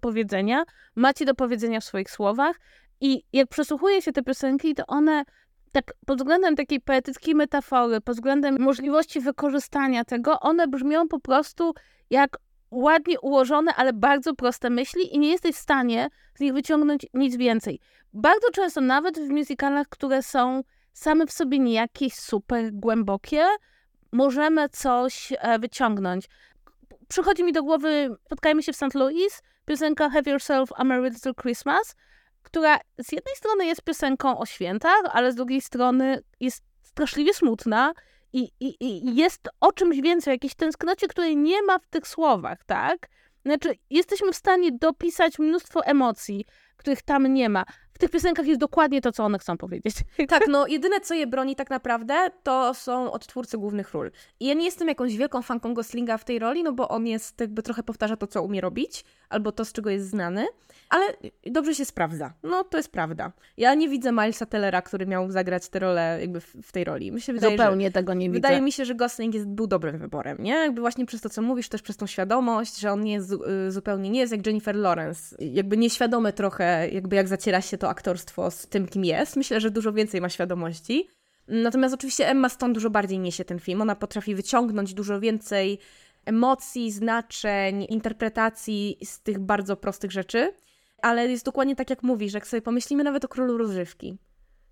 [SPEAKER 1] do powiedzenia w swoich słowach i jak przesłuchuje się te piosenki, to one tak pod względem takiej poetyckiej metafory, pod względem możliwości wykorzystania tego, one brzmią po prostu jak ładnie ułożone, ale bardzo proste myśli i nie jesteś w stanie z nich wyciągnąć nic więcej. Bardzo często nawet w musicalach, które są same w sobie nie jakieś super głębokie, możemy coś wyciągnąć. Przychodzi mi do głowy, spotkajmy się w St. Louis, piosenka Have Yourself a Merry Little Christmas, która z jednej strony jest piosenką o świętach, ale z drugiej strony jest straszliwie smutna i jest o czymś więcej, o jakiejś tęsknocie, której nie ma w tych słowach, tak? Znaczy, jesteśmy w stanie dopisać mnóstwo emocji, których tam nie ma. W tych piosenkach jest dokładnie to, co one chcą powiedzieć.
[SPEAKER 2] Tak, no jedyne, co je broni tak naprawdę, to są odtwórcy głównych ról. I ja nie jestem jakąś wielką fanką Goslinga w tej roli, no bo on jest jakby trochę powtarza to, co umie robić, albo to, z czego jest znany, ale dobrze się sprawdza. No, to jest prawda. Ja nie widzę Milesa Tellera, który miał zagrać tę rolę jakby w tej roli. Mi się wydaje,
[SPEAKER 1] zupełnie tego nie widzę.
[SPEAKER 2] Wydaje mi się, że Gosling był dobrym wyborem, nie? Jakby właśnie przez to, co mówisz, też przez tą świadomość, że on nie jest zupełnie nie jest jak Jennifer Lawrence. Jakby nieświadome trochę, jakby jak zaciera się to aktorstwo z tym, kim jest. Myślę, że dużo więcej ma świadomości. Natomiast oczywiście Emma Stone dużo bardziej niesie ten film. Ona potrafi wyciągnąć dużo więcej emocji, znaczeń, interpretacji z tych bardzo prostych rzeczy. Ale jest dokładnie tak, jak mówisz, że jak sobie pomyślimy nawet o Królu Rozrywki,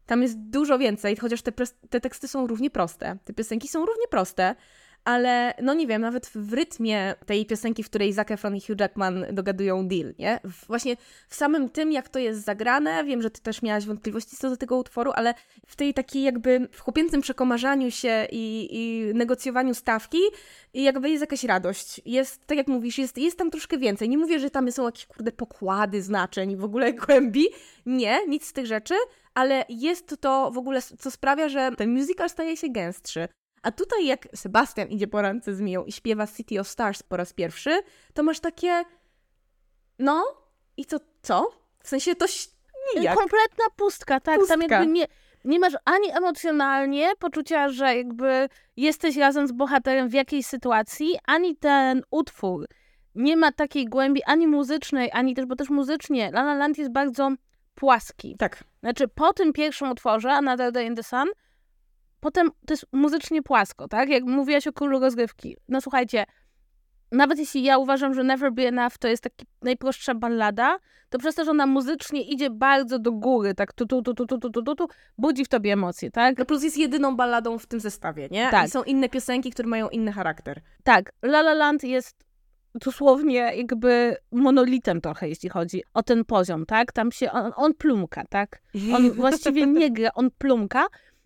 [SPEAKER 2] Tam jest dużo więcej, chociaż te teksty są równie proste. Te piosenki są równie proste, ale no nie wiem, nawet w rytmie tej piosenki, w której Zac Efron i Hugh Jackman dogadują deal, nie? Właśnie w samym tym, jak to jest zagrane, wiem, że ty też miałaś wątpliwości co do tego utworu, ale w tej takiej jakby w chłopięcym przekomarzaniu się i negocjowaniu stawki i jakby jest jakaś radość. Jest, tak jak mówisz, jest tam troszkę więcej. Nie mówię, że tam są jakieś pokłady znaczeń i w ogóle głębi. Nie, nic z tych rzeczy, ale jest to w ogóle, co sprawia, że ten musical staje się gęstszy. A tutaj jak Sebastian idzie po randce z Miją i śpiewa City of Stars po raz pierwszy, to masz takie, no i co? W sensie to nijak.
[SPEAKER 1] Kompletna pustka, tak?
[SPEAKER 2] Pustka.
[SPEAKER 1] Tam jakby nie masz ani emocjonalnie poczucia, że jakby jesteś razem z bohaterem w jakiejś sytuacji, ani ten utwór nie ma takiej głębi ani muzycznej, ani też, bo też muzycznie La La Land jest bardzo płaski.
[SPEAKER 2] Tak.
[SPEAKER 1] Znaczy po tym pierwszym utworze, Another Day in the Sun, potem to jest muzycznie płasko, tak? Jak mówiłaś o Królu Rozrywki. No słuchajcie, nawet jeśli ja uważam, że Never Be Enough to jest taka najprostsza ballada, to przez to, że ona muzycznie idzie bardzo do góry, tak tu, budzi w tobie emocje, tak?
[SPEAKER 2] No plus jest jedyną balladą w tym zestawie, nie?
[SPEAKER 1] Tak.
[SPEAKER 2] I są inne piosenki, które mają inny charakter.
[SPEAKER 1] Tak, La La Land jest dosłownie jakby monolitem trochę, jeśli chodzi o ten poziom, tak? Tam się on plumka, tak? On właściwie nie gra, on plumka.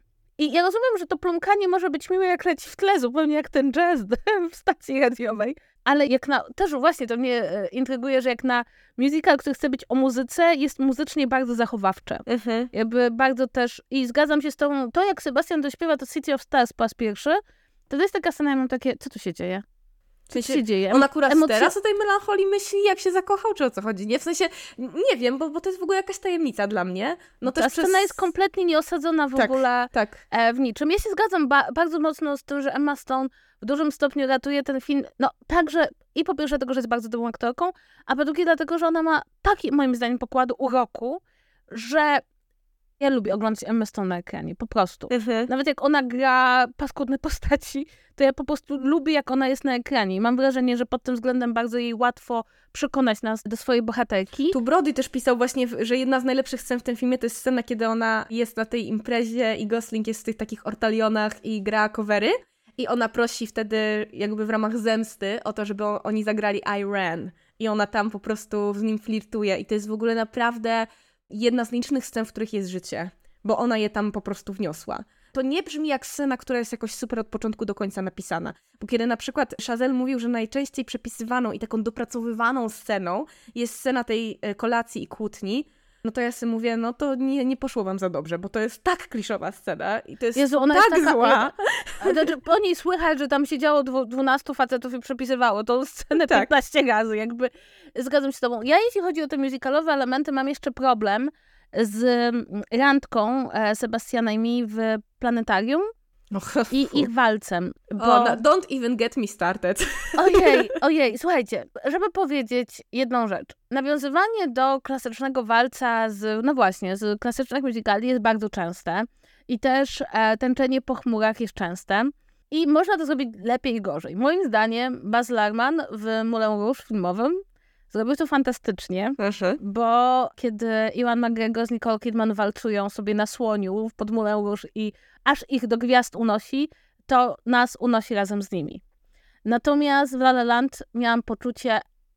[SPEAKER 1] I ja rozumiem, że to plumkanie może być miłe, jak leci w tle, zupełnie jak ten jazz w stacji radiowej. Ale też właśnie to mnie intryguje, że jak na musical, który chce być o muzyce, jest muzycznie bardzo zachowawcze. Jakby bardzo też, i zgadzam się z tobą, to jak Sebastian dośpiewa to City of Stars po raz pierwszy, to jest taka scena, ja mam takie, co tu się dzieje? Co się dzieje?
[SPEAKER 2] On akurat teraz o tej melancholii myśli, jak się zakochał, czy o co chodzi? Nie, w sensie, nie wiem, bo to jest w ogóle jakaś tajemnica dla mnie. No
[SPEAKER 1] ta scena jest kompletnie nieosadzona w ogóle w niczym. Ja się zgadzam bardzo mocno z tym, że Emma Stone w dużym stopniu ratuje ten film, no także i po pierwsze dlatego, że jest bardzo dobrą aktorką, a po drugie dlatego, że ona ma taki, moim zdaniem, pokładu uroku, że ja lubię oglądać Emma Stone na ekranie, po prostu. Nawet jak ona gra paskudne postaci, to ja po prostu lubię, jak ona jest na ekranie. I mam wrażenie, że pod tym względem bardzo jej łatwo przekonać nas do swojej bohaterki.
[SPEAKER 2] Tu Brody też pisał właśnie, że jedna z najlepszych scen w tym filmie to jest scena, kiedy ona jest na tej imprezie i Gosling jest w tych takich ortalionach i gra covery. I ona prosi wtedy jakby w ramach zemsty o to, żeby oni zagrali I Ran. I ona tam po prostu z nim flirtuje. I to jest w ogóle naprawdę jedna z licznych scen, w których jest życie. Bo ona je tam po prostu wniosła. To nie brzmi jak scena, która jest jakoś super od początku do końca napisana. Bo kiedy na przykład Chazelle mówił, że najczęściej przepisywaną i taką dopracowywaną sceną jest scena tej kolacji i kłótni, no to ja sobie mówię, no to nie poszło wam za dobrze, bo to jest tak kliszowa scena i to jest
[SPEAKER 1] Jezu, ona
[SPEAKER 2] tak
[SPEAKER 1] jest taka
[SPEAKER 2] zła.
[SPEAKER 1] Po niej słychać, że tam siedziało 12 facetów i przepisywało tą scenę 15 razy, jakby zgadzam się z tobą. Ja jeśli chodzi o te musicalowe elementy, mam jeszcze problem z randką Sebastiana i Mi w planetarium i ich walcem. Bo...
[SPEAKER 2] Don't even get me started.
[SPEAKER 1] Ojej, słuchajcie, żeby powiedzieć jedną rzecz. Nawiązywanie do klasycznego walca z klasycznych musicali jest bardzo częste i też tęczenie po chmurach jest częste. I można to zrobić lepiej i gorzej. Moim zdaniem Baz Luhrmann w Moulin Rouge filmowym zrobił to fantastycznie, bo kiedy Ewan McGregor z Nicole Kidman walcują sobie na słoniu pod Moulin Rouge i aż ich do gwiazd unosi, to nas unosi razem z nimi. Natomiast w La La Land miałam poczucie,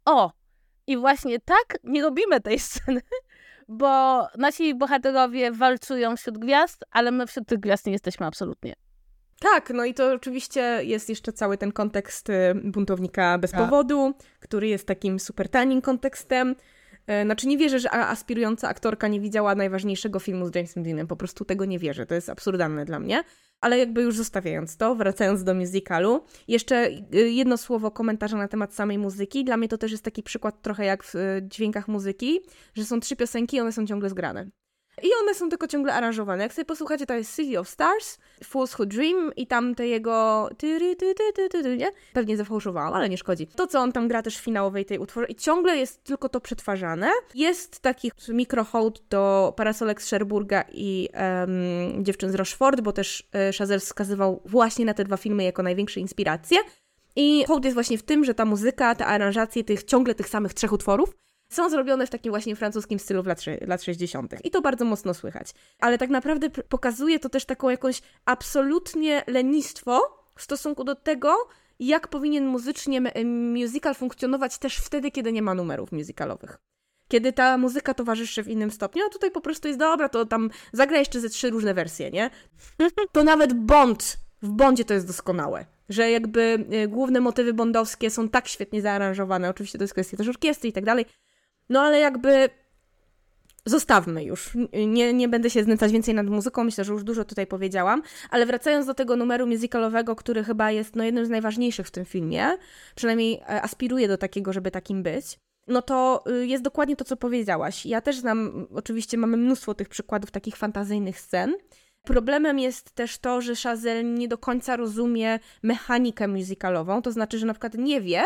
[SPEAKER 1] i właśnie tak nie robimy tej sceny, bo nasi bohaterowie walcują wśród gwiazd, ale my wśród tych gwiazd nie jesteśmy absolutnie.
[SPEAKER 2] Tak, no i to oczywiście jest jeszcze cały ten kontekst buntownika bez powodu, który jest takim super tanim kontekstem. Znaczy nie wierzę, że aspirująca aktorka nie widziała najważniejszego filmu z Jamesem Deanem. Po prostu tego nie wierzę. To jest absurdalne dla mnie. Ale jakby już zostawiając to, wracając do musicalu, jeszcze jedno słowo komentarza na temat samej muzyki. Dla mnie to też jest taki przykład trochę jak w dźwiękach muzyki, że są 3 piosenki i one są ciągle zgrane. I one są tylko ciągle aranżowane. Jak sobie posłuchacie, to jest City of Stars, Fools Who Dream i tam te jego nie? Pewnie zafałszowałam, ale nie szkodzi. To, co on tam gra też w finałowej tej utworze i ciągle jest tylko to przetwarzane. Jest taki mikrohołd do Parasolek z Cherbourga i Dziewczyn z Rochefort, bo też Chazelle wskazywał właśnie na te 2 filmy jako największe inspiracje. I hołd jest właśnie w tym, że ta muzyka, te aranżacje ciągle tych samych 3 utworów są zrobione w takim właśnie francuskim stylu lat 60. I to bardzo mocno słychać. Ale tak naprawdę pokazuje to też taką jakąś absolutnie lenistwo w stosunku do tego, jak powinien muzycznie musical funkcjonować też wtedy, kiedy nie ma numerów musicalowych. Kiedy ta muzyka towarzyszy w innym stopniu, a tutaj po prostu jest dobra, to tam zagra jeszcze ze 3 różne wersje, nie? To nawet w Bondzie to jest doskonałe, że jakby główne motywy bondowskie są tak świetnie zaaranżowane, oczywiście to jest kwestia też orkiestry i tak dalej, no ale jakby zostawmy już, nie będę się znęcać więcej nad muzyką, myślę, że już dużo tutaj powiedziałam, ale wracając do tego numeru musicalowego, który chyba jest jednym z najważniejszych w tym filmie, przynajmniej aspiruje do takiego, żeby takim być, no to jest dokładnie to, co powiedziałaś. Ja też znam, oczywiście mamy mnóstwo tych przykładów takich fantazyjnych scen. Problemem jest też to, że Chazelle nie do końca rozumie mechanikę musicalową, to znaczy, że na przykład nie wie,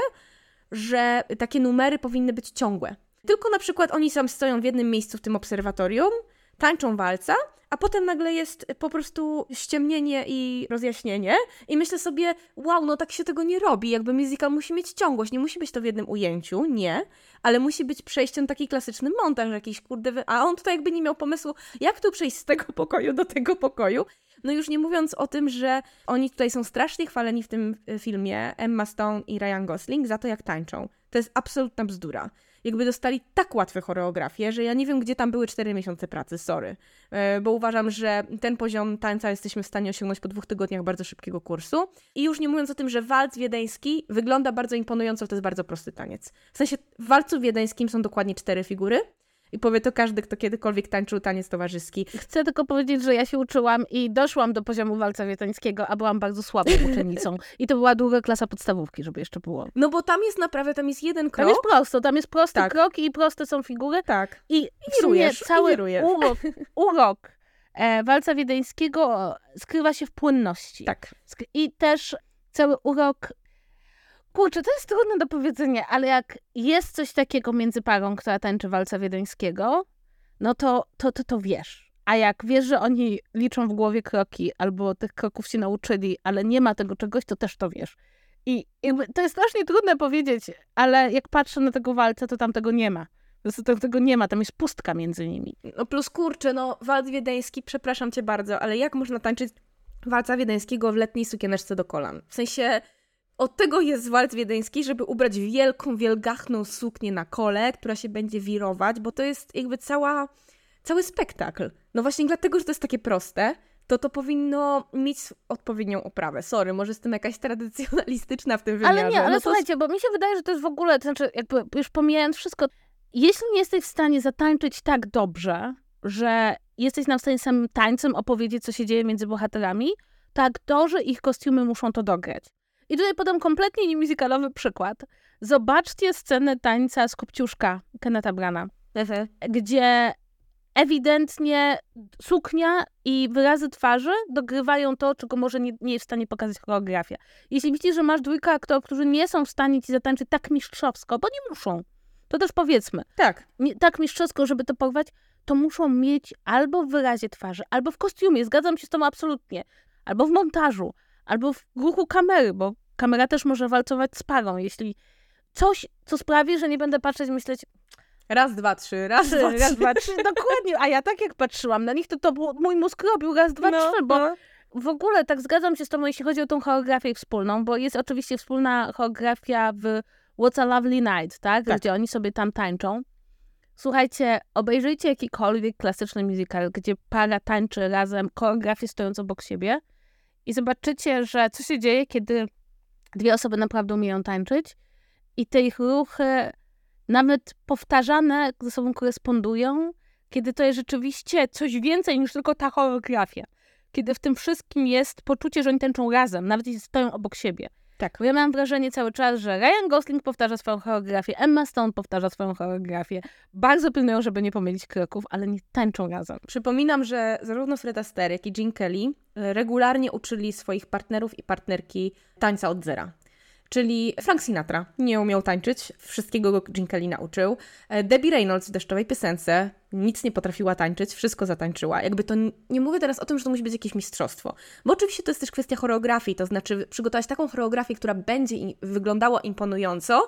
[SPEAKER 2] że takie numery powinny być ciągłe. Tylko na przykład oni sam stoją w jednym miejscu w tym obserwatorium, tańczą walca, a potem nagle jest po prostu ściemnienie i rozjaśnienie i myślę sobie, wow, no tak się tego nie robi, jakby musical musi mieć ciągłość, nie musi być to w jednym ujęciu, nie, ale musi być przejściem taki klasyczny montaż jakiś, kurde, a on tutaj jakby nie miał pomysłu, jak tu przejść z tego pokoju do tego pokoju. No już nie mówiąc o tym, że oni tutaj są strasznie chwaleni w tym filmie, Emma Stone i Ryan Gosling, za to, jak tańczą. To jest absolutna bzdura. Jakby dostali tak łatwe choreografie, że ja nie wiem, gdzie tam były 4 miesiące pracy, sorry. Bo uważam, że ten poziom tańca jesteśmy w stanie osiągnąć po 2 tygodniach bardzo szybkiego kursu. I już nie mówiąc o tym, że walc wiedeński wygląda bardzo imponująco, to jest bardzo prosty taniec. W sensie w walcu wiedeńskim są dokładnie 4 figury. I powie to każdy, kto kiedykolwiek tańczył taniec towarzyski.
[SPEAKER 1] Chcę tylko powiedzieć, że ja się uczyłam i doszłam do poziomu walca wiedeńskiego, a byłam bardzo słabą uczennicą. I to była druga klasa podstawówki, żeby jeszcze było.
[SPEAKER 2] No bo tam jest naprawdę, tam jest jeden krok.
[SPEAKER 1] Tam jest prosto, tam jest prosty
[SPEAKER 2] tak.
[SPEAKER 1] krok i proste są figury.
[SPEAKER 2] Tak.
[SPEAKER 1] I w sumie cały urok walca wiedeńskiego skrywa się w płynności.
[SPEAKER 2] Tak.
[SPEAKER 1] I też cały urok... Kurczę, to jest trudne do powiedzenia, ale jak jest coś takiego między parą, która tańczy walca wiedeńskiego, no to wiesz. A jak wiesz, że oni liczą w głowie kroki, albo tych kroków się nauczyli, ale nie ma tego czegoś, to też to wiesz. I to jest strasznie trudne powiedzieć, ale jak patrzę na tego walca, to tam tego nie ma. Tego nie ma, tam jest pustka między nimi.
[SPEAKER 2] No plus kurczę, no walc wiedeński, przepraszam cię bardzo, ale jak można tańczyć walca wiedeńskiego w letniej sukieneczce do kolan? W sensie... Od tego jest walc wiedeński, żeby ubrać wielką, wielgachną suknię na kole, która się będzie wirować, bo to jest jakby cały spektakl. No właśnie dlatego, że to jest takie proste, to powinno mieć odpowiednią oprawę. Sorry, może jestem jakaś tradycjonalistyczna w tym wymiarze.
[SPEAKER 1] Ale nie, ale
[SPEAKER 2] no
[SPEAKER 1] słuchajcie, bo mi się wydaje, że to jest w ogóle, to znaczy jakby już pomijając wszystko, jeśli nie jesteś w stanie zatańczyć tak dobrze, że jesteś nam w stanie samym tańcem opowiedzieć, co się dzieje między bohaterami, to aktorzy i ich kostiumy muszą to dograć. I tutaj podam kompletnie niemusicalowy przykład. Zobaczcie scenę tańca z Kopciuszka Kennetha Brana, gdzie ewidentnie suknia i wyrazy twarzy dogrywają to, czego może nie jest w stanie pokazać choreografia. Jeśli myślisz, że masz 2 aktorów, którzy nie są w stanie ci zatańczyć tak mistrzowsko, bo nie muszą, to też powiedzmy, tak mistrzowsko, żeby to porwać, to muszą mieć albo w wyrazie twarzy, albo w kostiumie, zgadzam się z tobą absolutnie, albo w montażu, albo w ruchu kamery, bo kamera też może walcować z parą, jeśli coś, co sprawi, że nie będę patrzeć, myśleć
[SPEAKER 2] raz, dwa, trzy, raz, dwa, trzy.
[SPEAKER 1] Dokładnie, a ja tak jak patrzyłam na nich, to mój mózg robił raz, dwa, trzy, bo w ogóle tak zgadzam się z tobą, jeśli chodzi o tą choreografię wspólną, bo jest oczywiście wspólna choreografia w What's a Lovely Night, tak? Gdzie oni sobie tam tańczą. Słuchajcie, obejrzyjcie jakikolwiek klasyczny musical, gdzie para tańczy razem, choreografię stojąc obok siebie i zobaczycie, że co się dzieje, kiedy 2 osoby naprawdę umieją tańczyć i te ich ruchy nawet powtarzane ze sobą korespondują, kiedy to jest rzeczywiście coś więcej niż tylko ta choreografia. Kiedy w tym wszystkim jest poczucie, że oni tańczą razem, nawet jeśli stoją obok siebie.
[SPEAKER 2] Tak.
[SPEAKER 1] Bo ja mam wrażenie cały czas, że Ryan Gosling powtarza swoją choreografię, Emma Stone powtarza swoją choreografię. Bardzo pilnują, żeby nie pomylić kroków, ale nie tańczą razem.
[SPEAKER 2] Przypominam, że zarówno Fred Astaire, jak i Gene Kelly regularnie uczyli swoich partnerów i partnerki tańca od zera. Czyli Frank Sinatra nie umiał tańczyć, wszystkiego go Gene Kelly nauczył. Debbie Reynolds w Deszczowej piosence nic nie potrafiła tańczyć, wszystko zatańczyła. Jakby to nie mówię teraz o tym, że to musi być jakieś mistrzostwo. Bo oczywiście to jest też kwestia choreografii, to znaczy przygotować taką choreografię, która będzie wyglądała imponująco,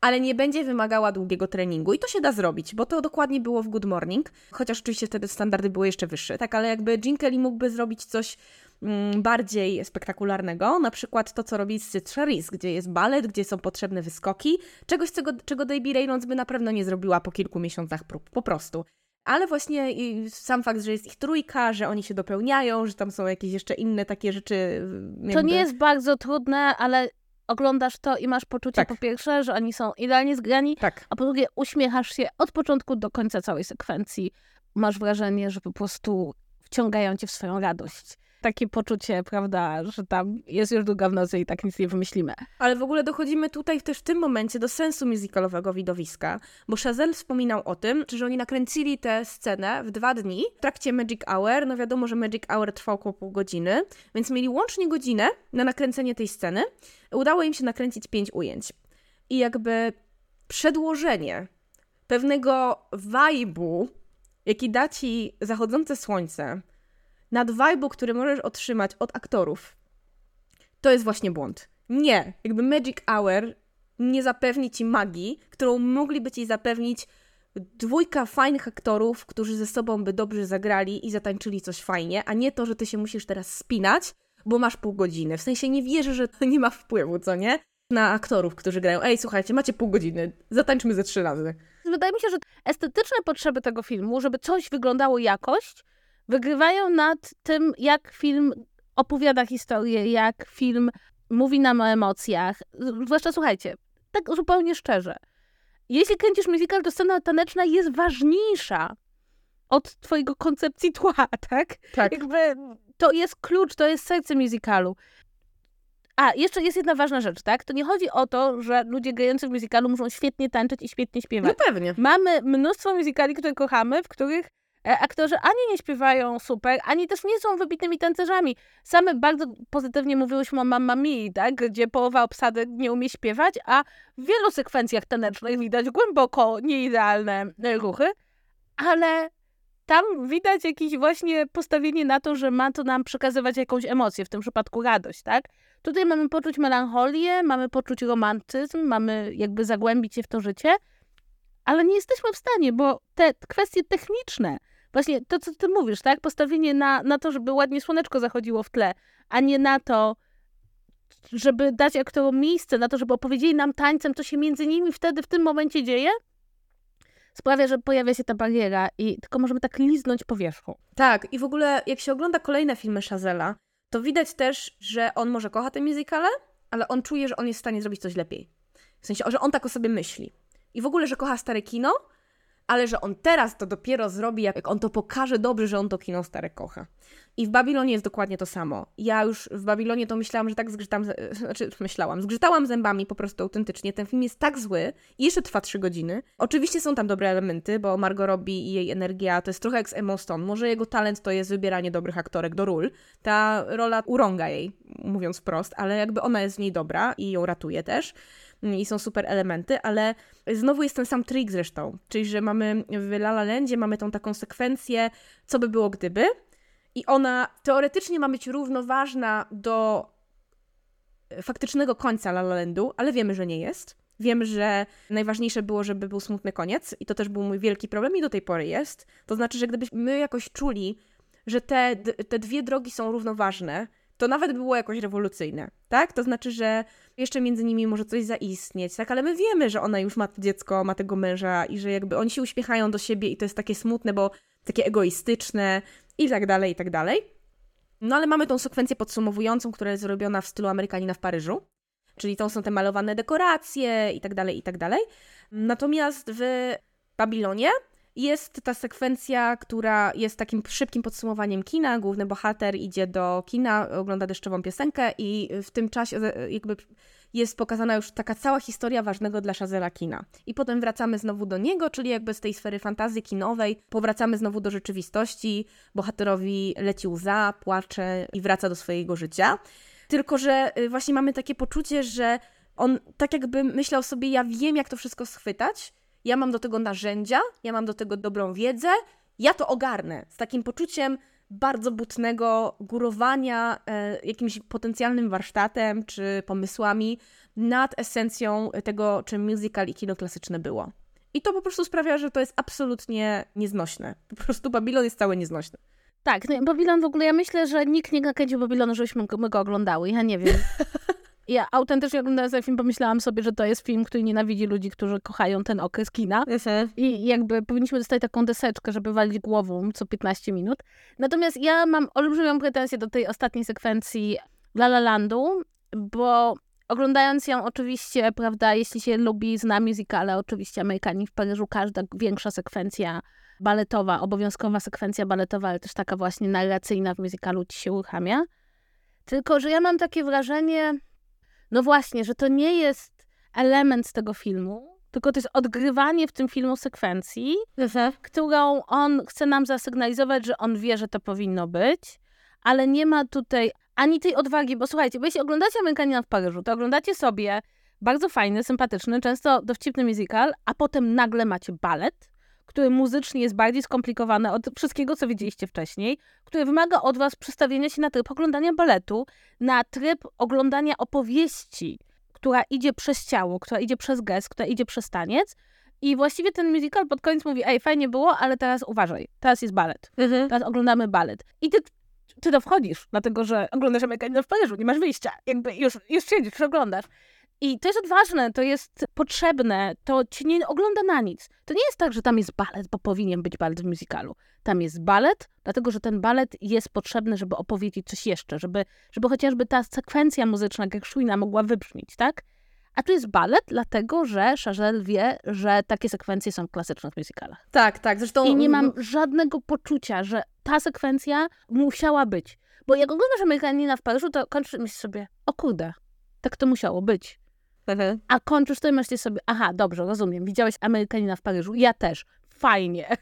[SPEAKER 2] ale nie będzie wymagała długiego treningu i to się da zrobić, bo to dokładnie było w Good Morning, chociaż oczywiście wtedy standardy były jeszcze wyższe, tak, ale jakby Gene Kelly mógłby zrobić coś bardziej spektakularnego, na przykład to, co robi z Charisse, gdzie jest balet, gdzie są potrzebne wyskoki, czegoś, czego Debbie Reynolds by na pewno nie zrobiła po kilku miesiącach prób, po prostu. Ale właśnie sam fakt, że jest ich trójka, że oni się dopełniają, że tam są jakieś jeszcze inne takie rzeczy.
[SPEAKER 1] To nie jest bardzo trudne, ale oglądasz to i masz poczucie po pierwsze, że oni są idealnie zgrani, a po drugie uśmiechasz się od początku do końca całej sekwencji. Masz wrażenie, że po prostu wciągają cię w swoją radość. Takie poczucie, prawda, że tam jest już długa w nocy i tak nic nie wymyślimy.
[SPEAKER 2] Ale w ogóle dochodzimy tutaj też w tym momencie do sensu musicalowego widowiska, bo Chazelle wspominał o tym, że oni nakręcili tę scenę w 2 dni w trakcie Magic Hour. No wiadomo, że Magic Hour trwał około pół godziny, więc mieli łącznie godzinę na nakręcenie tej sceny. Udało im się nakręcić 5 ujęć. I jakby przedłożenie pewnego vibe'u, jaki da ci zachodzące słońce, nad vibe'u, który możesz otrzymać od aktorów, to jest właśnie błąd. Nie, jakby Magic Hour nie zapewni ci magii, którą mogliby ci zapewnić 2 fajnych aktorów, którzy ze sobą by dobrze zagrali i zatańczyli coś fajnie, a nie to, że ty się musisz teraz spinać, bo masz pół godziny. W sensie nie wierzę, że to nie ma wpływu, co nie? Na aktorów, którzy grają. Ej, słuchajcie, macie pół godziny, zatańczmy ze 3 razy.
[SPEAKER 1] Wydaje mi się, że estetyczne potrzeby tego filmu, żeby coś wyglądało jakość, wygrywają nad tym, jak film opowiada historię, jak film mówi nam o emocjach. Zwłaszcza, słuchajcie, tak zupełnie szczerze, jeśli kręcisz musical, to scena taneczna jest ważniejsza od twojego koncepcji tła, tak?
[SPEAKER 2] Tak.
[SPEAKER 1] Jakby to jest klucz, to jest serce musicalu. A, jeszcze jest jedna ważna rzecz, tak? To nie chodzi o to, że ludzie grający w musicalu muszą świetnie tańczyć i świetnie śpiewać.
[SPEAKER 2] No pewnie.
[SPEAKER 1] Mamy mnóstwo musicali, które kochamy, w których aktorzy ani nie śpiewają super, ani też nie są wybitnymi tancerzami. Same bardzo pozytywnie mówiłyśmy o Mamma Mii, tak? Gdzie połowa obsady nie umie śpiewać, a w wielu sekwencjach tanecznych widać głęboko nieidealne ruchy, ale tam widać jakieś właśnie postawienie na to, że ma to nam przekazywać jakąś emocję, w tym przypadku radość, tak? Tutaj mamy poczuć melancholię, mamy poczuć romantyzm, mamy jakby zagłębić się w to życie, ale nie jesteśmy w stanie, bo te kwestie techniczne, właśnie to, co ty mówisz, tak? Postawienie na to, żeby ładnie słoneczko zachodziło w tle, a nie na to, żeby dać aktorom miejsce, na to, żeby opowiedzieli nam tańcem, co się między nimi wtedy, w tym momencie dzieje, sprawia, że pojawia się ta bariera i tylko możemy tak liznąć po wierzchu.
[SPEAKER 2] Tak, i w ogóle jak się ogląda kolejne filmy Chazella, to widać też, że on może kocha te musicale, ale on czuje, że on jest w stanie zrobić coś lepiej. W sensie, że on tak o sobie myśli. I w ogóle, że kocha stare kino, ale że on teraz to dopiero zrobi, jak on to pokaże dobrze, że on to kino stare kocha. I w Babilonie jest dokładnie to samo. Ja już w Babilonie to myślałam, że tak zgrzytałam zębami po prostu autentycznie. Ten film jest tak zły i jeszcze trwa 3 godziny. Oczywiście są tam dobre elementy, bo Margot Robbie i jej energia to jest trochę jak z Emma Stone. Może jego talent to jest wybieranie dobrych aktorek do ról. Ta rola urąga jej, mówiąc wprost, ale jakby ona jest w niej dobra i ją ratuje też. I są super elementy, ale znowu jest ten sam trik zresztą. Czyli, że mamy w La La Landzie mamy tą taką sekwencję, co by było gdyby. I ona teoretycznie ma być równoważna do faktycznego końca La La Landu, ale wiemy, że nie jest. Wiemy, że najważniejsze było, żeby był smutny koniec i to też był mój wielki problem i do tej pory jest. To znaczy, że gdybyśmy jakoś czuli, że te 2 drogi są równoważne, to nawet by było jakoś rewolucyjne, tak? To znaczy, że jeszcze między nimi może coś zaistnieć, tak? Ale my wiemy, że ona już ma dziecko, ma tego męża i że jakby oni się uśmiechają do siebie i to jest takie smutne, bo takie egoistyczne i tak dalej, i tak dalej. No ale mamy tą sekwencję podsumowującą, która jest zrobiona w stylu Amerykanina w Paryżu, czyli to są te malowane dekoracje i tak dalej, i tak dalej. Natomiast w Babilonie jest ta sekwencja, która jest takim szybkim podsumowaniem kina. Główny bohater idzie do kina, ogląda deszczową piosenkę i w tym czasie jakby jest pokazana już taka cała historia ważnego dla Chazella kina. I potem wracamy znowu do niego, czyli jakby z tej sfery fantazji kinowej powracamy znowu do rzeczywistości. Bohaterowi leci łza, płacze i wraca do swojego życia. Tylko że właśnie mamy takie poczucie, że on tak jakby myślał sobie, ja wiem jak to wszystko schwytać, ja mam do tego narzędzia, ja mam do tego dobrą wiedzę, ja to ogarnę. Z takim poczuciem bardzo butnego górowania jakimś potencjalnym warsztatem czy pomysłami nad esencją tego, czym musical i kino klasyczne było. I to po prostu sprawia, że to jest absolutnie nieznośne. Po prostu Babylon jest całe nieznośne.
[SPEAKER 1] Tak, no, Babylon w ogóle, ja myślę, że nikt nie nakręcił Babylonu, żebyśmy my go oglądały. Ja nie wiem. Ja autentycznie oglądając ten film pomyślałam sobie, że to jest film, który nienawidzi ludzi, którzy kochają ten okres kina. I jakby powinniśmy dostać taką deseczkę, żeby walić głową co 15 minut. Natomiast ja mam olbrzymią pretensję do tej ostatniej sekwencji La La Landu, bo oglądając ją oczywiście, prawda, jeśli się lubi, zna musicale, oczywiście Amerykanie w Paryżu, każda większa sekwencja baletowa, obowiązkowa sekwencja baletowa, ale też taka właśnie narracyjna w musicalu ci się uruchamia. Tylko, że ja mam takie wrażenie, no właśnie, że to nie jest element z tego filmu, tylko to jest odgrywanie w tym filmu sekwencji, którą on chce nam zasygnalizować, że on wie, że to powinno być, ale nie ma tutaj ani tej odwagi, bo słuchajcie, bo jeśli oglądacie Amerykanina w Paryżu, to oglądacie sobie bardzo fajny, sympatyczny, często dowcipny musical, a potem nagle macie balet, który muzycznie jest bardziej skomplikowany od wszystkiego, co widzieliście wcześniej, który wymaga od was przestawienia się na tryb oglądania baletu, na tryb oglądania opowieści, która idzie przez ciało, która idzie przez gest, która idzie przez taniec. I właściwie ten musical pod koniec mówi, ej, fajnie było, ale teraz uważaj, teraz jest balet. Teraz oglądamy balet. I ty to wchodzisz, dlatego że oglądasz Amerykanina w Paryżu, nie masz wyjścia. Jakby już siedzisz, już oglądasz. I to jest odważne, to jest potrzebne, to cię nie ogląda na nic. To nie jest tak, że tam jest balet, bo powinien być balet w musicalu. Tam jest balet, dlatego że ten balet jest potrzebny, żeby opowiedzieć coś jeszcze, żeby chociażby ta sekwencja muzyczna Gershwina mogła wybrzmieć, tak? A tu jest balet, dlatego że Chazelle wie, że takie sekwencje są w klasycznych musicalach.
[SPEAKER 2] Tak, tak. Zresztą...
[SPEAKER 1] I nie mam żadnego poczucia, że ta sekwencja musiała być. Bo jak oglądasz Amerykanina w Paryżu, to kończysz myślisz sobie, o kurde, tak to musiało być. A kończysz to i myślisz sobie, aha, dobrze, rozumiem, widziałeś Amerykanina w Paryżu, ja też, fajnie.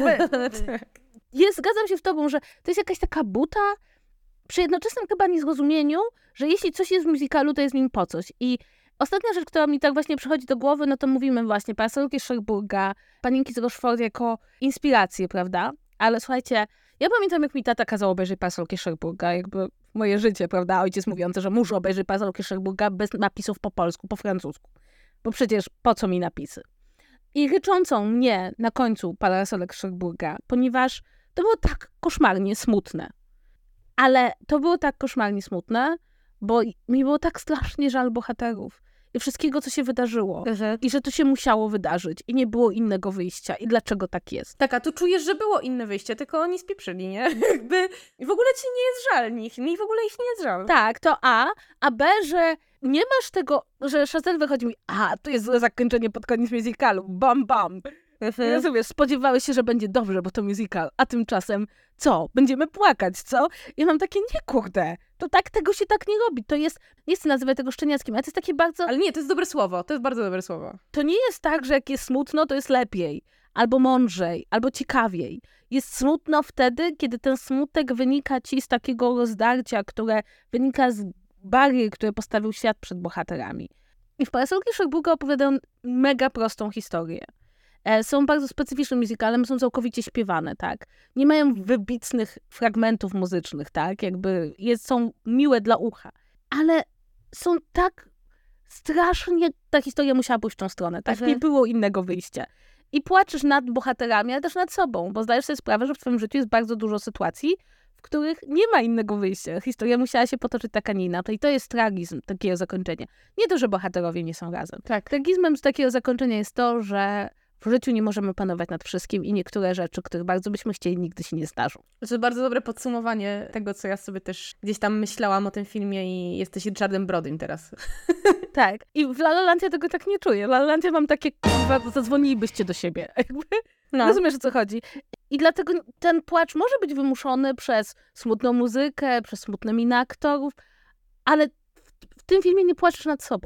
[SPEAKER 1] Zgadzam się z tobą, że to jest jakaś taka buta przy jednoczesnym chyba niezrozumieniu, że jeśli coś jest w musicalu, to jest nim po coś. I ostatnia rzecz, która mi tak właśnie przychodzi do głowy, no to mówimy właśnie Parasolki Cherbourga, Panienki z Rochefort jako inspirację, prawda? Ale słuchajcie, ja pamiętam, jak mi tata kazał obejrzeć Parasolki Cherbourga, jakby moje życie, prawda? Ojciec mówiący, że muszę obejrzeć Parasolki Cherbourga bez napisów po polsku, po francusku. Bo przecież po co mi napisy? I ryczącą mnie na końcu Parasolek Cherbourga, ponieważ to było tak koszmarnie smutne. Ale to było tak koszmarnie smutne, bo mi było tak strasznie żal bohaterów i wszystkiego, co się wydarzyło. I że to się musiało wydarzyć i nie było innego wyjścia. I dlaczego tak jest?
[SPEAKER 2] Tak, a tu czujesz, że było inne wyjście, tylko oni spieprzyli, nie? Jakby w ogóle ci nie jest żal nich. Mi w ogóle ich nie jest żal.
[SPEAKER 1] Tak, to A. A B, że nie masz tego, że Chazelle wychodzi mi, to jest złe zakończenie pod koniec musicalu. Bam, bam. Rozumiesz, spodziewałeś się, że będzie dobrze, bo to musical, a tymczasem co? Będziemy płakać, co? Ja mam takie, nie kurde, to tak, tego się tak nie robi. To jest, nie chcę nazywać tego szczeniackim, ale to jest takie bardzo...
[SPEAKER 2] Ale nie, to jest dobre słowo, to jest bardzo dobre słowo.
[SPEAKER 1] To nie jest tak, że jak jest smutno, to jest lepiej, albo mądrzej, albo ciekawiej. Jest smutno wtedy, kiedy ten smutek wynika ci z takiego rozdarcia, które wynika z barier, które postawił świat przed bohaterami. I w Parasolki Cherbourga opowiadają mega prostą historię. Są bardzo specyficznym musicalem, są całkowicie śpiewane, tak? Nie mają wybitnych fragmentów muzycznych, tak? Jakby są miłe dla ucha. Ale są tak strasznie... Ta historia musiała pójść w tą stronę, tak? Nie było innego wyjścia. I płaczesz nad bohaterami, ale też nad sobą, bo zdajesz sobie sprawę, że w twoim życiu jest bardzo dużo sytuacji, w których nie ma innego wyjścia. Historia musiała się potoczyć tak, a nie inaczej. To jest tragizm takiego zakończenia. Nie to, że bohaterowie nie są razem.
[SPEAKER 2] Tak.
[SPEAKER 1] Tragizmem z takiego zakończenia jest to, że w życiu nie możemy panować nad wszystkim i niektóre rzeczy, których bardzo byśmy chcieli, nigdy się nie zdarzą.
[SPEAKER 2] To jest bardzo dobre podsumowanie tego, co ja sobie też gdzieś tam myślałam o tym filmie i jesteś Richardem Brodym teraz.
[SPEAKER 1] Tak. I w La La Land ja tego tak nie czuję. W La La Land ja mam takie, kurwa, zadzwonilibyście do siebie. Jakby, rozumiesz, o co chodzi. I dlatego ten płacz może być wymuszony przez smutną muzykę, przez smutne miny aktorów, ale w tym filmie nie płaczesz nad sobą.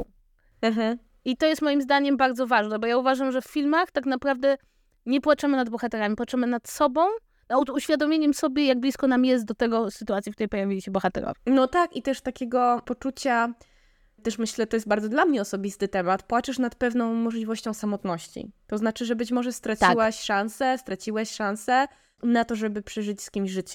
[SPEAKER 1] I to jest moim zdaniem bardzo ważne, bo ja uważam, że w filmach tak naprawdę nie płaczemy nad bohaterami, płaczemy nad sobą, nad uświadomieniem sobie, jak blisko nam jest do tego sytuacji, w której pojawili się bohaterowie.
[SPEAKER 2] No tak, i też takiego poczucia, też myślę, to jest bardzo dla mnie osobisty temat, płaczesz nad pewną możliwością samotności. To znaczy, że być może straciłeś szansę na to, żeby przeżyć z kimś życie.